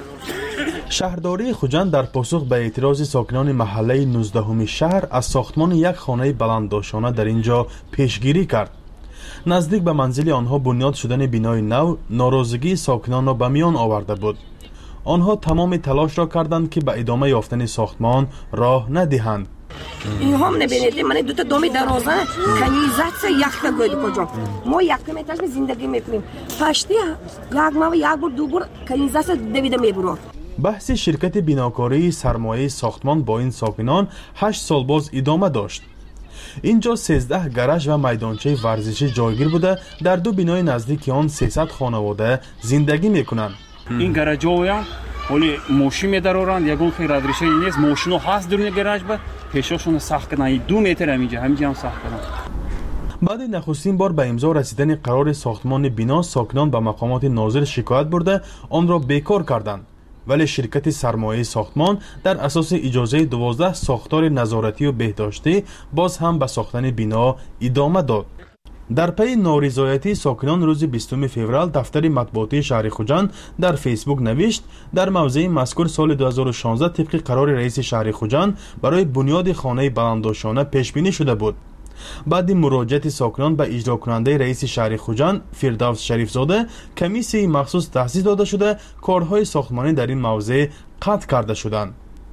شهرداری خوجند در پاسخ به اعتراض ساکنان محله نوزدهم شهر از ساختمان یک خانه بلندداشتانه در اینجا پیشگیری کرد. نزدیک به منزل آنها بنیاد شدن بینای نو ناراضگی ساکنان را به میان آورده بود. آنها تمام تلاش را کردند که به ادامه یافتن ساختمان راه ندهند. این هم نبینید، من دو تا دومی درازه کنیزات یک تا گوید کجا ما یک تا میتاش زندگی میکنیم پشتی یک ما و یک بار دو بار کنیزات دویده میبرد. بحث شرکت بیناکاری سرمایه ساختمان با این ساکنان هشت سال باز ادامه داشت. اینجا سیزده گراژ و میدانچه ورزشی جایگیر بوده. در دو بینای نزدیک آن سیصد خانواده زندگی میکنند. این گراژها ولی ماشین میدارند، یگان خیر ادرشه نیست، ماشینو هست درون گراژ با پیشاشون ساخت کنن دو متر همینجا همینجا هم ساخت کنن. بعد نخستین بار به امضا رسیدن قرار ساختمان بنا ساکنان به مقامات ناظر شکایت برده آن را بیکار کردند، ولی شرکت سرمایه ساختمان در اساس اجازه دوازده ساختار نظارتی و بهداشتی باز هم به ساختن بنا ادامه داد. در پی نارضایتی ساکنان روز بیستم فوریه دفتر مطبوعاتی شهر خوجند در فیسبوک نوشت در موضع مذکور سال دو هزار و شانزده طبق قرار رئیس شهر خوجند برای بنیاد خانه بلندداشتانه پیش بینی شده بود. بعد مراجعت ساکنان به اجرا کننده رئیس شهر خوجند فردوس شریف زاده کمیسیون مخصوص تأسیس داده شده کارهای ساختمانی در این موضع قطع کرده شدند.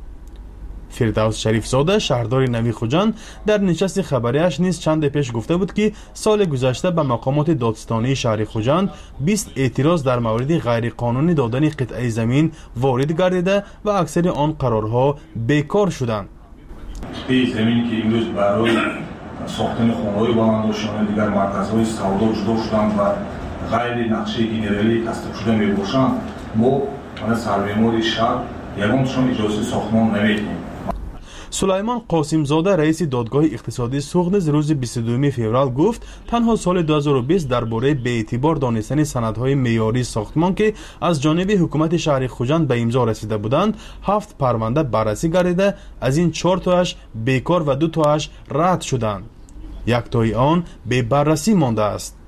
فردوس شریف زاده شهردار نوی خوجند در نشست خبریش نیز چند پیش گفته بود که سال گذشته به مقامات دادستانی شهر خوجند بیست اعتراض در مورد غیر قانونی دادن قطعه زمین وارد گردیده و اکثر آن قرارها بیکار شدند. این زمین که امروز برای ساختن خانه‌های بلندداشتانه دیگر مرکزهای سودا جدا شدند و غیر نقشه گنرالی تصدیق شده میباشند، ما از سرمعمار شهر یگانشان اجازه ساختمان نمیدیم. سلیمان قاسم زاده رئیس دادگاه اقتصادی سوخت نیز روز بیست و دوم فوریه گفت تنها سال دو هزار و بیست درباره بی‌اعتبار دانستن سندهای معیاری ساختمان که از جانب حکومت شهر خوجند به امضا رسیده بودند هفت پرونده بررسی گردیده، از این چهار تایش بیکار و دو تایش رد شدند. یک تای آن به بررسی مانده است.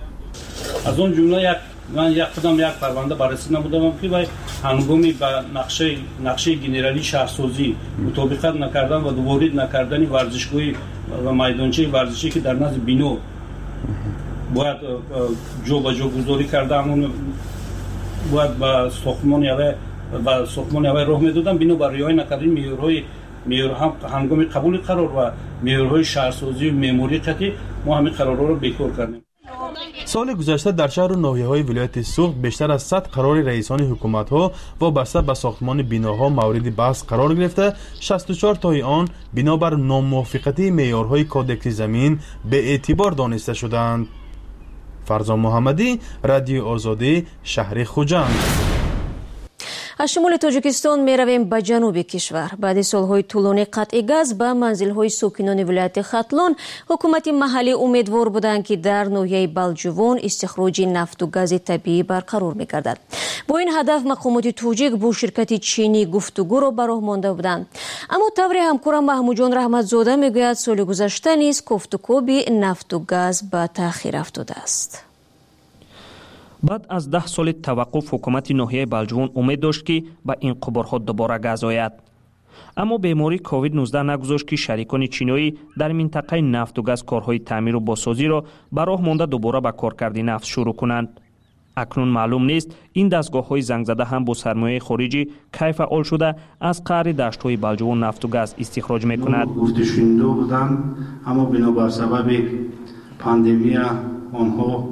از اون جمله یک من یک خودم یک پرونده بررسی نمودم که باید هنگامی به نقشه نقشه گنرالی شهرسازی مطابقت نکردن و وارد نکردن ورزشگاه و میدانچه ورزشی که در نزد بینو باید جو به جو گذاری کرده همون باید به ساختمان یا به ساختمان یا راه میدادن بینو بر رعایت نکردن معیارهای معیار هم هنگامی قبول قرار و معیارهای شهرسازی و معماری قطعی ما همین قرارها رو بیکار کردیم. سال گذشته در شهر و ناحیه‌های ولایت سوخت بیشتر از صد قرار رئیسان حکومت‌ها وابسته به ساختمان بناها مورد بحث قرار گرفته، شصت و چهار تای آن بنابر ناموافقتی معیارهای کودکس زمین به اعتبار دانسته شدند. فرزان محمدی، رادیو آزادی، شهر خوجند. از شمال تاجیکستان میرویم به جنوب کشور. بعد سالهای طولانی قطع گاز به منزل‌های ساکنان ولایت ختلان، حکومت محلی امیدوار بودند که در ناحیه بلجوان استخراج نفت و گاز طبیعی برقرار می‌گردد. با این هدف مقامات تاجیک با شرکت چینی گفتگو را به راه مانده بودند. اما طور همکارم محمود جان رحمتزاده میگوید سال گذشته نیز گفتگو به نفت و گاز به تأخیر افتاده است. بعد از ده سال توقف حکومت ناحیه بلجوان امید داشت که به این قبرها دوباره گاز آید. اما بیماری کووید نوزده نگذاشت که شریکان چینی در منطقه نفت و گاز کارهای تعمیر و بازسازی را به راه مانده دوباره به کارکردی نفت شروع کنند. اکنون معلوم نیست این دستگاه‌های زنگ زده هم با سرمایه خارجی کی فعال شده از قعر دشت‌های بلجوان نفت و گاز استخراج می‌کند. گفته شنیده بودند اما بنابر سبب پاندمی آنها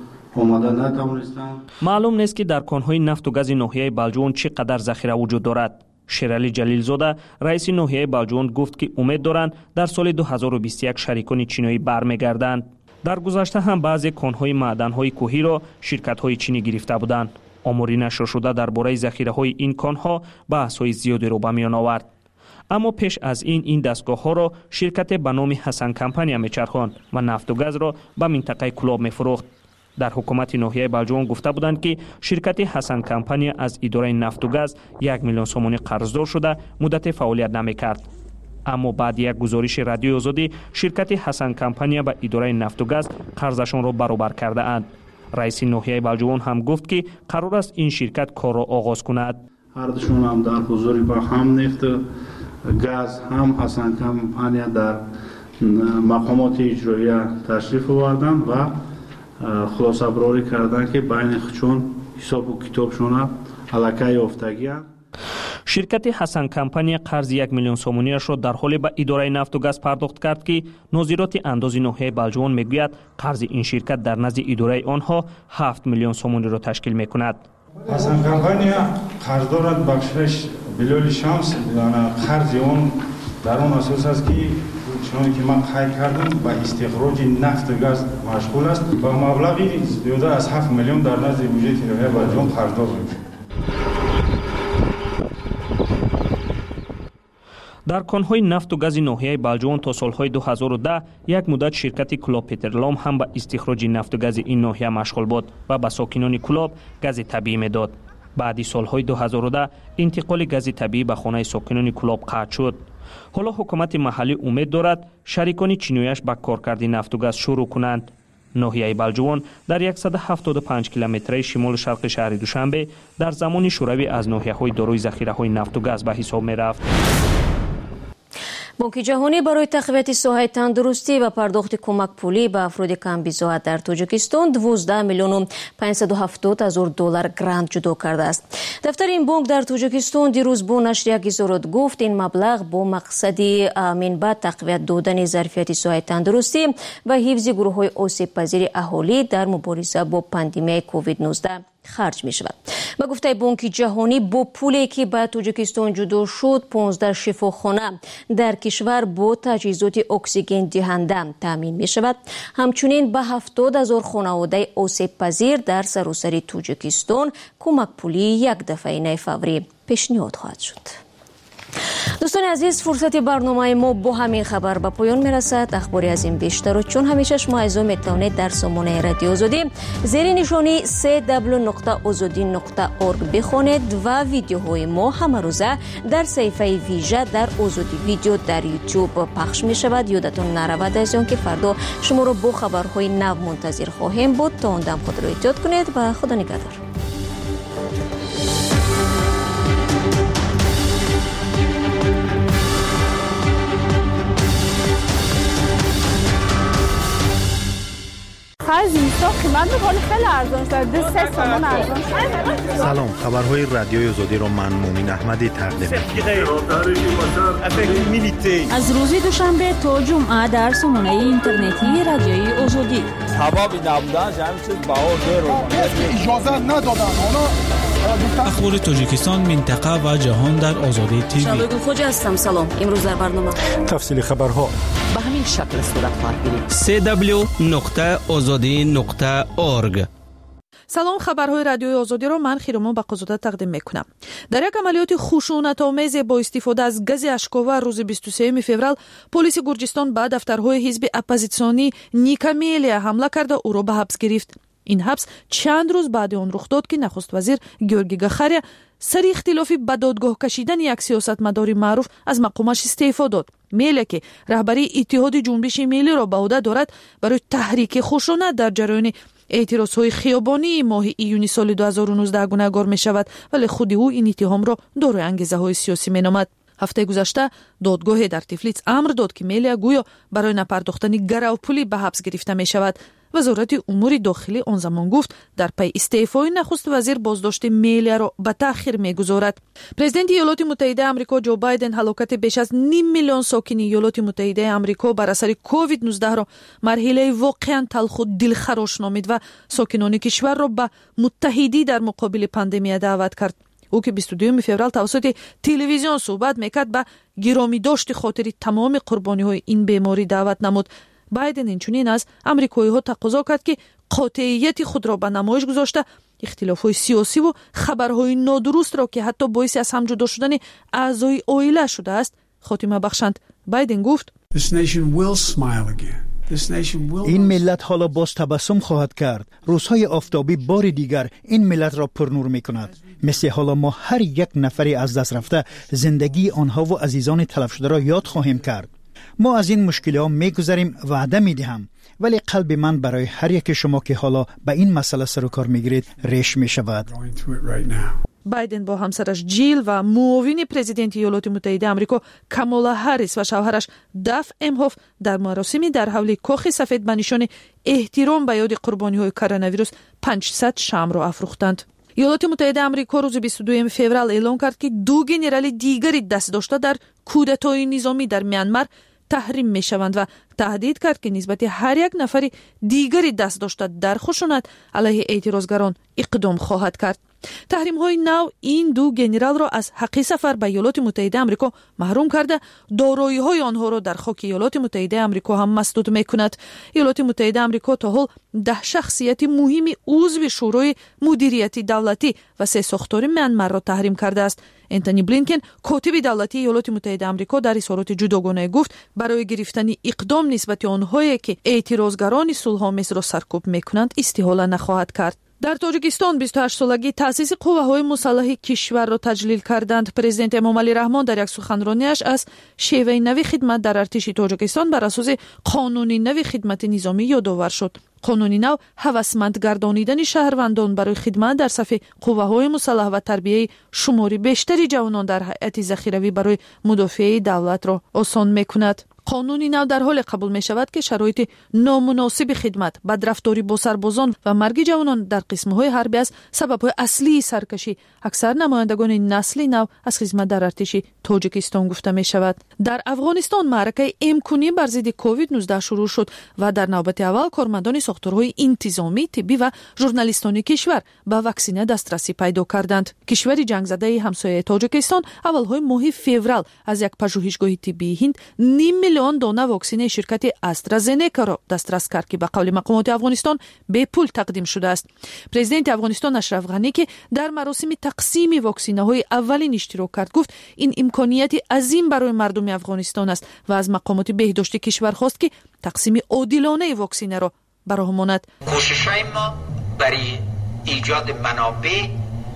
معلوم نیست که در کانهای نفت و گاز ناحیه بلجوان چقدر ذخیره وجود دارد. شیرعلی جلیلزاده رئیس ناحیه بلجوان گفت که امید دارند در سال دو هزار و بیست و یک شریکان چینی برمیگردند. در گذشته هم بعضی کانهای معدن‌های کوهی را شرکت‌های چینی گرفته بودند. آماری نشر شده درباره ذخیره‌های این کانها بحث‌های زیادی را به میان آورد. اما پیش از این این دستگاه‌ها را شرکت به نام حسن کمپانی میچرخاند و نفت و گاز را به منطقه کلاب می‌فروخت. در حکومت ناحیه بلجوان گفته بودند که شرکت حسن کمپانی از اداره نفت و گاز یک میلیون سومانی قرضدار شده مدت فعالیت نمی‌کرد. اما بعد یک گزارش رادیو آزادی شرکت حسن کمپانی به اداره نفت و گاز قرضشان را برابر کرده اند. رئیس ناحیه بلجوان هم گفت که قرار است این شرکت کار را آغاز کند. هر دوشون هم در حضور با هم نفت گاز هم حسن کمپانی در مقامات اجرایی تشریف آوردند و خلاصه براری کردن که بین خودشون حساب و کتابشون علاقه یافتگی هست. شرکت حسن کمپانی قرض یک میلیون سومانیش را در حال به اداره نفت و گاز پرداخت کرد که ناظرات اندازی ناحیه بلجوان میگوید قرض این شرکت در نزد اداره آنها هفت میلیون سومانی را تشکیل میکند. حسن کمپانی قرض دارد بخشش بلال شمس قرض اون در اون اساس است که چون که من قید کردم با استخراج نفت و گاز مشغول است با مبلغی زیاده از هفت میلیون در نزد بودجه ناحیه بلجوان قرضدار است. در کانهای نفت و گاز ناحیه بلجوان تا سالهای دو هزار و ده یک مدت شرکت کلاب پترلام هم به استخراج نفت و گاز این ناحیه مشغول بود و به ساکنان کلاب گاز طبیعی میداد. بعد سالهای دو هزار و ده انتقال گاز طبیعی به خانه ساکنان کلاب قطع شد. حالا حکومت محلی امید دارد شریکان چینیش به کارکردی نفت و گاز شروع کنند. ناحیه بلجوان در صد و هفتاد و پنج کیلومتری شمال شرق شهر دوشنبه در زمان شوروی از ناحیه‌های دارای ذخیره‌های نفت و گاز به حساب می‌رفت. بانک جهانی برای تقویت ساحه تندرستی و پرداخت کمک پولی به افراد کم بزاحت در تاجیکستان دوازده میلیون و پانصد و هفتاد هزار دلار گرانت جدا کرده است. دفتر این بانک در تاجیکستان دیروز با نشر یک اظهارات گفت این مبلغ با مقصد منبع تقویت دادن ظرفیت ساحه تندرستی و حفظ گروه‌های آسیب پذیر اهالی در مبارزه با پاندمی کووید نوزده خرج می شود. با گفته بانک جهانی با پولی که به تاجیکستان جدا شد پانزده شفاخانه در کشور با تجهیزات اکسیژن دهنده تامین می شود. همچنین به هفتاد هزار خانواده آسیب پذیر در سراسر تاجیکستان کمک پولی یک دفعه فوری پیشنهاد خواهد شد. دوستان عزیز، فرصت برنامه ما با همین خبر به پایان میرسد. اخباری از این بیشتر و چون همیشه شما از اون میتونید در سامانه رادیو آزادی زیر نشانی سی دبلیو نقطه آزادی نقطه اورگ بخونید و ویدیوهای ما همه روزه در صفحه ویژه در آزادی ویدیو در یوتیوب پخش می شود. یادتون نرود از اون که فردا شما رو با خبرهای نو منتظر خواهیم بود. تا اون دم خود رو احتیاط کنید و خدا نگهدار. خرج زمستان قیمت میکنه خیلی ارزان شده، سه تومن ارزان شده. سلام، خبرهای رادیوی آزادی رو من مومین احمدی تقدیم می‌کنم. از روز دوشنبه تا جمعه در سامانه اینترنتی رادیوی آزادی. حبابی نبودن همین چیز باور رو اجازه ندادن. حالا اخبار تاجیکستان، منطقه و جهان در آزادی تیوی. شبگون خوجا هستم. سلام. امروز در برنامه تفصیلی خبرها به همین شکل صورت خواهد گرفت. سی دبلیو نقطه آزادی نقطه اورگ. سلام، خبرهای رادیوی آزادی را من خیرمان بقازاده تقدیم میکنم. در یک عملیات خشونت‌آمیز با استفاده از گاز اشک‌آور روز بیست و سوم فوریه پلیس گرجستان به دفترهای حزب اپوزیسیونی نیکاملیا حمله کرده او را به حبس گرفت. این حبس چند روز بعد آن رخ داد که نخست وزیر گیورگی گاخاریا سر اختلافی به دادگاه کشیدن یک سیاستمدار معروف از مقامش استعفا داد. میله که رهبری اتحاد جنبش ملی را به عهده دارد برای تحریک خشونت در جریان اعتراضهای خیابانی ماه ایونی سال دو هزار و نوزده گناهکار می شود، ولی خود او این اتهام را دارای انگیزه های سیاسی می نامد. هفته گذشته دادگاه در تفلیس امر داد که میلیا گویا برای نپرداختن گرو پولی به حبس گرفته می شود. وزارت امور داخلی آن زمان گفت در پی استعفای نخست وزیر بازداشت میلیا را به تأخیر می‌گذارد. پرزیدنت ایالات متحده آمریکا جو بایدن هلاکت بیش از نیم میلیون ساکن ایالات متحده آمریکا بر اثر کووید نوزده را مرحله واقعا تلخ و دلخراش نامید و ساکنان کشور را به متحدی در مقابل پاندمی دعوت کرد. او که بیست و دوم فوریه توسط تلویزیون صحبت میکرد به گرامی داشت خاطر تمام قربانی‌های این بیماری دعوت نمود. بایدن اینچنین از امریکایی‌ها تقاضا کرد که قاطعیت خود را به نمایش گذاشته اختلاف‌های سیاسی و خبرهای نادرست را که حتی باعث از هم جدا شدن اعضای عائله شده است خاتمه بخشند. بایدن گفت این ملت حالا باز تبسم خواهد کرد. روزهای آفتابی بار دیگر این ملت را پرنور می کند. مثل حالا ما هر یک نفری از دست رفته زندگی آنها و عزیزان تلف شده را یاد خواهیم کرد. ما از این مشکلات می گذریم، وعده می دهم، ولی قلب من برای هر یک شما که حالا به این مسئله سر و کار می گیرید ریش می شود. بایدن با همسرش جیل و معاون پرزیدنت ایالات متحده آمریکا کامالا هریس و شوهرش داف امهوف در مراسمی در حول کاخ سفید به نشان احترام به یاد قربانی‌های کرونا ویروس پانصد شمع را افروختند. ایالات متحده آمریکا روز بیست و دوم فوریه اعلام کرد که دو گنرال دیگری دست داشته در کودتای نظامی در میانمار تحریم می شوند و تهدید کرد که نسبت هر یک نفر دیگری دست داشته در خشونت علیه اعتراضگران اقدام خواهد کرد. تحریم های نو این دو گنرال را از حق سفر به ایالات متحده آمریکا محروم کرده دارایی های آنها را در خاک ایالات متحده آمریکا هم مسدود می کند. ایالات متحده آمریکا تا حال ده شخصیت مهمی عضو شورای مدیریت دولتی و سه ساختار میانمار را تحریم کرده است. انتونی بلینکن کاتب دولتی ایالات متحده آمریکا در اظهارات جداگانه گفت برای گرفتن اقدام نسبت آنهایی که اعتراضگران صلح‌آمیز را سرکوب میکنند استحاله نخواهد کرد. در تاجیکستان بیست و هشت سالگی تأسیس قوه‌های مسلح کشور را تجلیل کردند. پرزیدنت امامعلی رحمان در یک سخنرانیش از شیوه نوی خدمت در ارتش تاجیکستان بر اساس قانون نوی خدمت نظامی یادآور شد. قانون نو هوسمند گردانیدن شهروندان برای خدمت در صف قوه‌های مسلح و تربیت شماری بیشتری جوانان در هیئت ذخیروی برای مدافع دولت را آسان می‌کند. قانون نو در حال قبول می شود که شرایط نامناسب خدمت، بدرفتاری با سربازان و مرگ جوانان در قسم‌های حربی از سبب‌های اصلی سرکشی اکثر نمایندگان نسل نو از خدمت در ارتش تاجیکستان گفته می شود. در افغانستان معرکه امکنی بر ضد کووید نوزده شروع شد و در نوبت اول کارمندان ساختارهای انتظامی، طبی و ژورنالیستان کشور به واکسینه دسترسی پیدا کردند. کشور جنگ زده همسایه تاجیکستان اولهای ماه فوریه از یک پژوهشگاه طبی هند نیم میلیون دانه واکسن شرکت استرازنکا را دسترس کرد که به قول مقامات افغانستان به پول تقدیم شده است. پرزیدنت افغانستان اشرف غنی که در مراسم تقسیم واکسینه های اولین اشتراک کرد گفت این امکانیت عظیم برای مردم افغانستان است و از مقامات بهداشتی کشور خواست که تقسیم عادلانه واکسینه را براهماند. کوشش‌های ما برای ایجاد منابع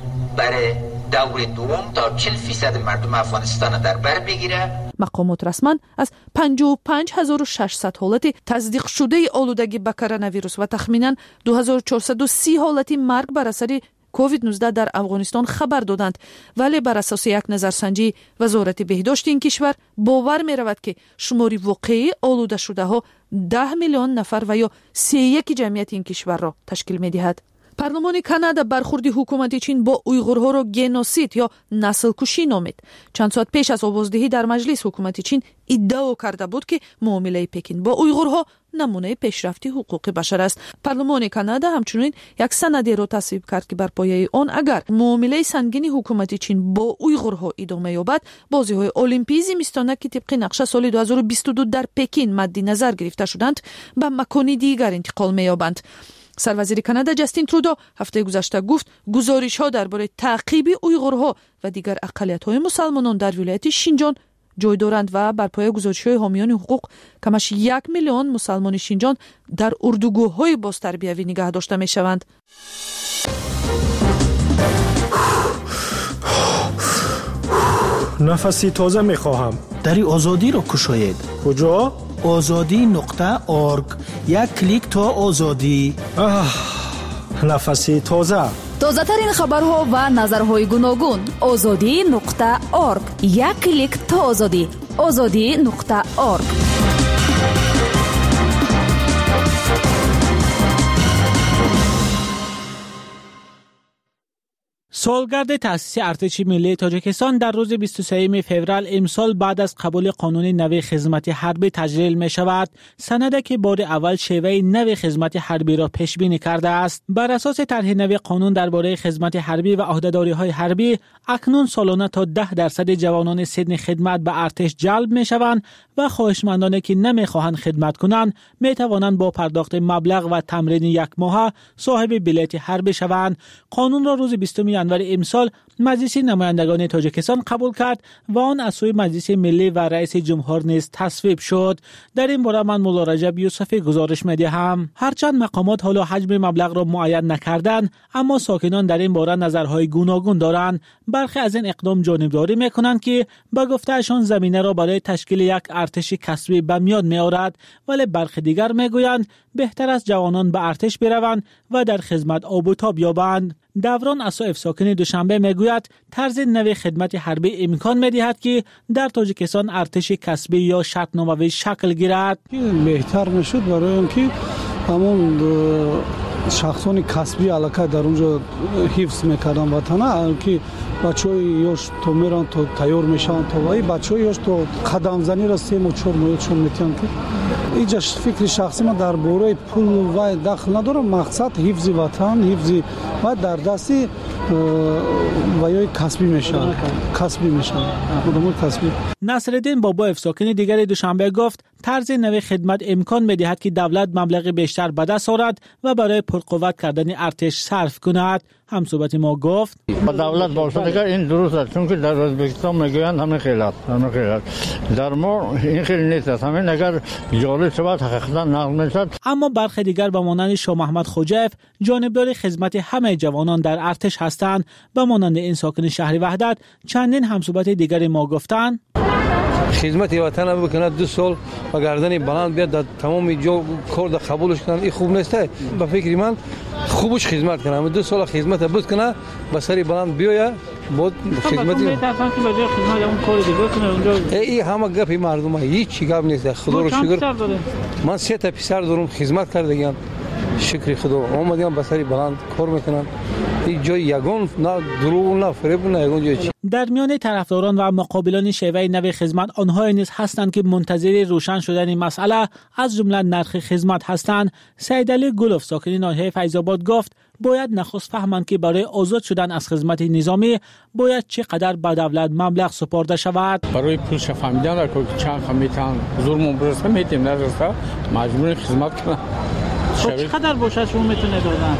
برای دور دوم تا چهل فیصد مردم افغانستان در بر بگیره. مقامات رسما از پنجاه و پنج هزار و ششصد حالت تصدیق شده آلودگی به کرونا ویروس و تخمینا دو هزار و چهارصد و سی حالت مرگ بر اثر کووید نوزده در افغانستان خبر دادند، ولی بر اساس یک نظرسنجی وزارت بهداشت این کشور باور می رود که شماری واقعی آلوده شده ها ده میلیون نفر و یا سه یک جمعیت این کشور را تشکیل می دهد. پارلمان کانادا برخورد حکومت چین با اویغورها را گنوسید یا نسل کشی نامید. چند ساعت پیش از آوازدهی در مجلس حکومت چین ادعا کرده بود که معامله پکین با اویغورها نمونه پیشرفت حقوق بشر است. پارلمان کانادا همچنین یک سندی را تصویب کرد که بر پایه آن اگر معامله سنگین حکومت چین با اویغورها ادامه یابد، بازی‌های المپیک زمستانه که طبق نقشه سال دو هزار و بیست و دو در پکین مد نظر گرفته شدند به مکان دیگر انتقال می‌یابند. سروزیر کانادا جاستین ترودو هفته گذشته گفت گزارش‌ها درباره تعقیب اویغورها و دیگر اقلیت‌های مسلمانان در ولایت شینجان جای دارند و بر پایه گزارش‌های حامیان حقوق کمش یک میلیون مسلمان شینجان در اردوگاه‌های بازتربیوی نگه داشته می‌شوند. نفسی تازه می‌خواهم. دری آزادی را کشاید. کجا؟ آزادی نقطه اورگ. یک کلیک تا آزادی. نفسی تازه. تازه ترین خبرها و نظرهای گوناگون. آزادی نقطه اورگ. یک کلیک تا آزادی. آزادی نقطه اورگ. سالگرد تأسیس ارتش ملی تاجیکستان در روز بیست و سوم فوریه امسال بعد از قبول قانون نو خدمت حربی تجلیل می شود. سند که بار اول شیوه نو خدمت حربی را پیش بینی کرده است. بر اساس طرح نو قانون درباره خدمت حربی و عهده‌داری های حربی، اکنون سالانه تا ده درصد جوانان سن خدمت به ارتش جلب می شوند و خواهشمندانی که نمی خواهند خدمت کنند می توانند با پرداخت مبلغ و تمرین یک ماهه صاحب بلیت حربی شوند. قانون را روز بیستم ژانویه امسال مجلس نمایندگان تاجیکستان قبول کرد و آن از سوی مجلس ملی و رئیس جمهور نیز تصویب شد. در این باره من مولا رجب یوسفی گزارش می‌دهم. هرچند مقامات حالا حجم مبلغ را معین نکردند، اما ساکنان در این باره نظرهای گوناگون دارند. برخی از این اقدام جانبداری می‌کنند که به گفته‌شان زمینه را برای تشکیل یک ارتش کسبی به میان می‌آورد، ولی برخی دیگر می‌گویند بهتر است جوانان به ارتش بروند و در خدمت آب و تاب یابند. دوران اسایف ساکن دوشنبه میگوید طرز نو خدمت حربی امکان میدهد که در تاجیکستان ارتش کسبی یا شرطنامه‌ای شکل گیرد. بهتر میشد برای اینکه همون شخصان کسبی علاقه در اونجا حفظ میکردن وطنه که بچه‌های یاش تو میرن تو تیار میشن تو وای بچه‌های یاش تو قدم زنی را سه و چهار ماه چون میتونن که اینجا فکر شخصی من در باره پول و دخل ندارم. مقصد حفظ وطن، حفظ و در دستی وای کسبی میشن کسبی میشن خودمون کسبی. نصرالدین باباف ساکن دیگر دوشنبه گفت طرز نو خدمت امکان میدهد که دولت مبلغ بیشتر به دست آورد و برای پرقوت کردن ارتش صرف کند. همصحبت ما گفت با دولت باشد اگر این درست است، چون که در ازبکستان میگویند همین خیلات همین خیلات در ما این خیلی نیست است. همین اگر جالب شود حقیقتا نقل میشد. اما برخی دیگر به مانند شاه محمد خوجف جانبدار خدمت همه جوانان در ارتش هستند. به مانند این ساکن شهر وحدت چندین همصحبت دیگر ما گفتند خدمت وطن بکنه دو سال و گردن بلند بیاد در تمام جا کار در قبولش کنن. این خوب نیست. به فکر من خوبش خدمت کنه، دو سال خدمت بود کنه به سری بلند بیاید بود خدمتی میترسن که به جای خدمت اون کار دیگه کنه اونجا. این همه گپی مردم هیچ چی گپ نیست. خدا رو شکر من سه تا پسر دارم خدمت کردم، شکر خدا اومدم به سری بلند کار میکنم. این جای یگان نه دروغ نه فریب نه یگان جای چی. در میان طرفداران و مقابلان شیوه نو خدمت آنها نیز هستند که منتظر روشن شدن مسئله از جمله نرخ خدمت هستند. سید علی گلوف ساکن ناحیه فیض آباد گفت باید نخست فهمند که برای آزاد شدن از خدمت نظامی باید چقدر به دولت مبلغ سپرده شود. برای پولش فهمیدن را که چند خمیتان ظلم برسه میتیم نرسه مجبور خدمت کنه. چقدر باشه شما میتونه دادن؟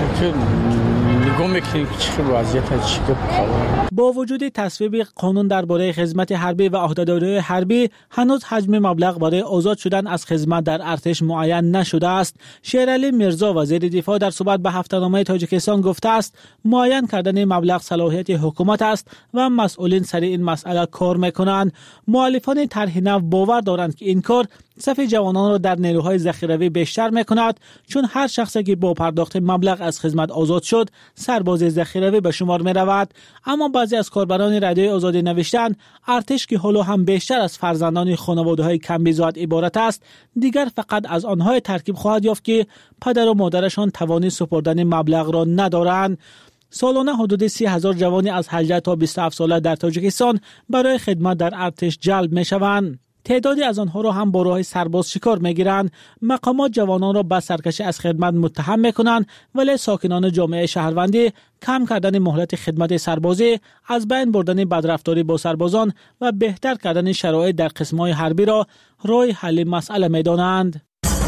نگاه میکنیم که چه وضعیت چی با وجود تصویب قانون درباره خدمت حربی و عهده‌داری حربی هنوز حجم مبلغ برای آزاد شدن از خدمت در ارتش معین نشده است. شیرعلی میرزا وزیر دفاع در صحبت به هفته‌نامه تاجیکستان گفته است معین کردن مبلغ صلاحیت حکومت است و مسئولین سر این مسئله کار میکنند. مؤلفان طرح نو باور دارند که این کار صف جوانان را در نیروهای ذخیروی بیشتر می‌کند، چون هر شخصی که با پرداخت مبلغ از خدمت آزاد شد سرباز ذخیروی به شمار می‌رود. اما بعضی از کاربران رادیوی آزادی نوشتند ارتش که حالا هم بیشتر از فرزندان خانواده‌های کم بی‌زاد عبارت است، دیگر فقط از آنها ترکیب خواهد یافت که پدر و مادرشان توان سپردن مبلغ را ندارند. سالانه حدود سی هزار جوانی از هجده تا بیست و هفت ساله در تاجیکستان برای خدمت در ارتش جلب می‌شوند. تعدادی از آنها را هم با راه سرباز شکار می‌گیرند. مقامات جوانان را به سرکشی از خدمت متهم می‌کنند، ولی ساکنان جامعه شهروندی کم کردن مهلت خدمت سربازی، از بین بردن بدرفتاری با سربازان و بهتر کردن شرایط در قسم‌های حربی را راه حل مسئله می‌دانند.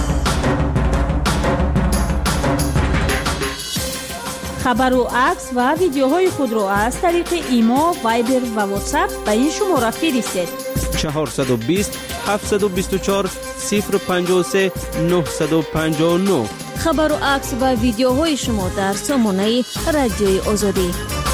خبر و عکس و ویدیوهای خود را از طریق ایما، وایبر و واتساپ به این شماره فرستید: چهارصد و بیست هفتصد و بیست و چهار صفر پنجاه و سه نهصد و پنجاه و نه. خبر و عکس و ویدیوهای شما در سامانه رادیوی آزادی.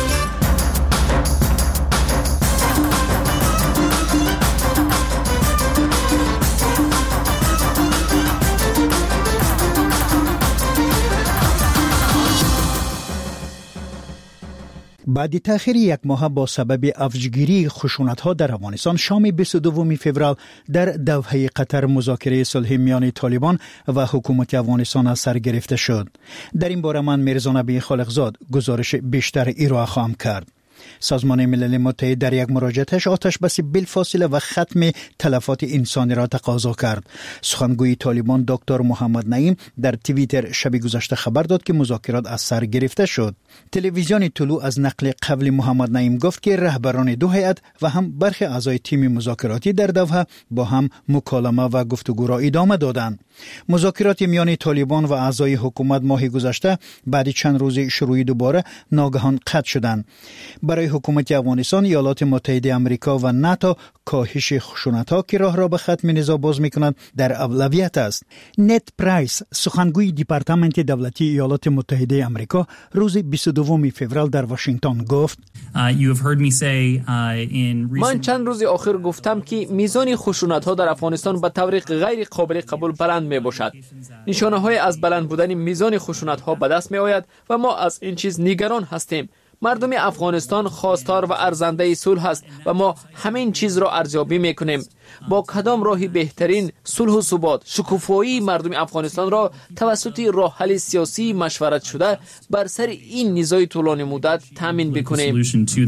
بعد تأخیر یک ماه با سبب افزایش خشونت‌ها در افغانستان، شام بیست و دوم فوریه در دوحه قطر مذاکره صلح میان طالبان و حکومت افغانستان از سر گرفته شد. در این باره من میرزا نبی خالقزاد گزارش بیشتر ارائه خواهم کرد. سازمان ملل متحد در یک مراجعتش آتش بس بالفاصله و ختم تلفات انسانی را تقاضا کرد. سخنگوی طالبان دکتر محمد نعیم در توییتر شب گذشته خبر داد که مذاکرات از سر گرفته شد. تلویزیون طلوع از نقل قول محمد نعیم گفت که رهبران دو هیئت و هم برخی اعضای تیم مذاکراتی در دوحه با هم مکالمه و گفتگو را ادامه دادند. مذاکرات میان طالبان و اعضای حکومت ماه گذشته بعد چند روز شروع دوباره ناگهان قطع شدند. برای حکومت افغانستان، ایالات متحده آمریکا و ناتو کاهش خشونت‌ها که راه را به ختم نزاع باز می‌کند در اولویت است. نت پرایس، سخنگوی دپارتمنت دولتی ایالات متحده آمریکا، روز بیست و دوم فوریه در واشنگتن گفت: من چند روز آخر گفتم که میزان خشونت‌ها در افغانستان به طور غیر قابل قبول بلند میباشد. نشانه‌های از بلند بودن میزان خشونت‌ها به دست میآید و ما از این چیز نگران هستیم. مردم افغانستان خواستار و ارزنده صلح است و ما همین چیز را ارزیابی میکنیم. با کدام راهی بهترین صلح و ثبات، شکوفایی مردم افغانستان را توسط راه حل سیاسی مشورت شده بر سر این نزاع طولانی مدت تامین بکنیم.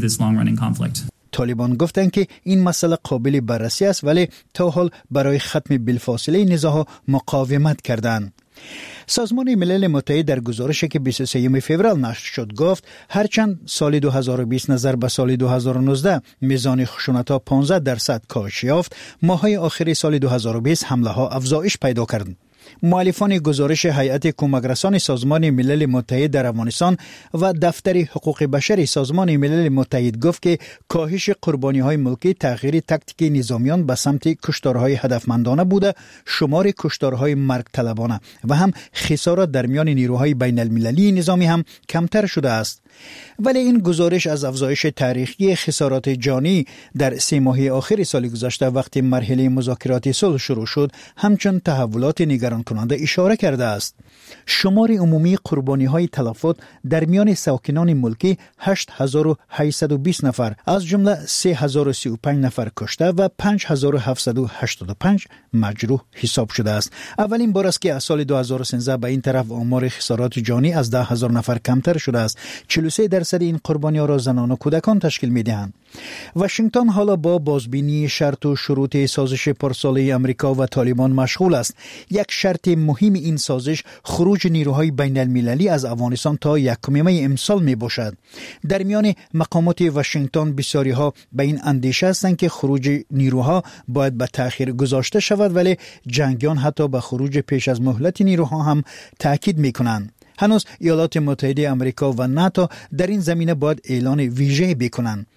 طالبان گفتند که این مسئله قابل بررسی است، ولی تا حال برای ختم بالفاصله نزاع مقاومت کردند. سازمان ملل متحد در گزارشی که بیست و سوم فوریه نشر شد گفت هرچند سال دو هزار و بیست نظر به سال دو هزار و نوزده میزان خشونت‌ها پانزده درصد کاهش یافت، ماه‌های آخر سال دو هزار و بیست حمله‌ها افزایش پیدا کرد. مؤلفان گزارش هیئت کمک‌رسان سازمان ملل متحد در افغانستان و دفتر حقوق بشر سازمان ملل متحد گفت که کاهش قربانی‌های ملکی تغییر تاکتیک نظامیان به سمت کشتارهای هدفمندانه بوده، شمار کشتارهای مرگ طلبانه و هم خسارات در میان نیروهای بین المللی نظامی هم کمتر شده است. ولی این گزارش از افزایش تاریخی خسارات جانی در سه ماهه آخر سال گذشته وقتی مرحله مذاکرات صلح شروع شد همچون تحولات نگران کننده اشاره کرده است. شمار عمومی قربانی های تلفات در میان ساکنان ملکی هشت هزار و هشتصد و بیست نفر، از جمله سه هزار و سی و پنج نفر کشته و پنج هزار و هفتصد و هشتاد و پنج مجروح حساب شده است. اولین بار است که از سال دو هزار و سیزده به این طرف آمار خسارات جانی از ده هزار نفر کمتر شده است. چهل و سه درصد این قربانی‌ها را زنان و کودکان تشکیل می‌دهند. واشنگتن حالا با بازبینی شرط و شروط سازش پرساله آمریکا و طالبان مشغول است. یک شرط مهم این سازش خروج نیروهای بین المللی از افغانستان تا یکم می امسال می باشد. در میان مقامات واشنگتن بسیاری ها به این اندیشه هستند که خروج نیروها باید به تأخیر گذاشته شود، ولی جنگیان حتی به خروج پیش از مهلت نیروها هم تاکید می کنند. هنوز ایالات متحده آمریکا و ناتو در این زمینه باید اعلان ویژه بکنند.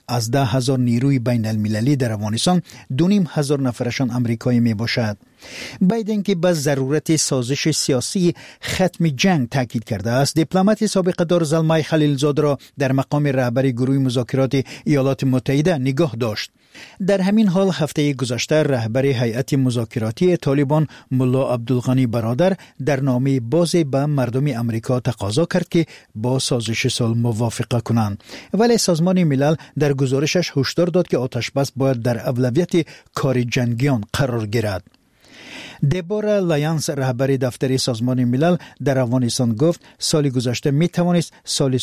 از ده هزار نیروی بین المللی در افغانستان دو نیم هزار نفرشان امریکایی می باشد. بایدن که به ضرورت سازش سیاسی ختم جنگ تاکید کرده است، دیپلمات سابق دار زلمای خلیلزاده را در مقام رهبر گروه مذاکرات ایالات متحده نگاه داشت. در همین حال هفته گذشته رهبر هیئت مذاکراتی طالبان ملا عبدالغنی برادر در نامه باز به مردم امریکا تقاضا کرد که با سازش صلح موافقه کنند، ولی سازمان ملل در گزارشش هشدار داد که آتشبس باید در اولویت کار جنگیان قرار گیرد. دبورا لایانس رهبر دفتر سازمان ملل در افغانستان گفت سال گذشته می توانست سال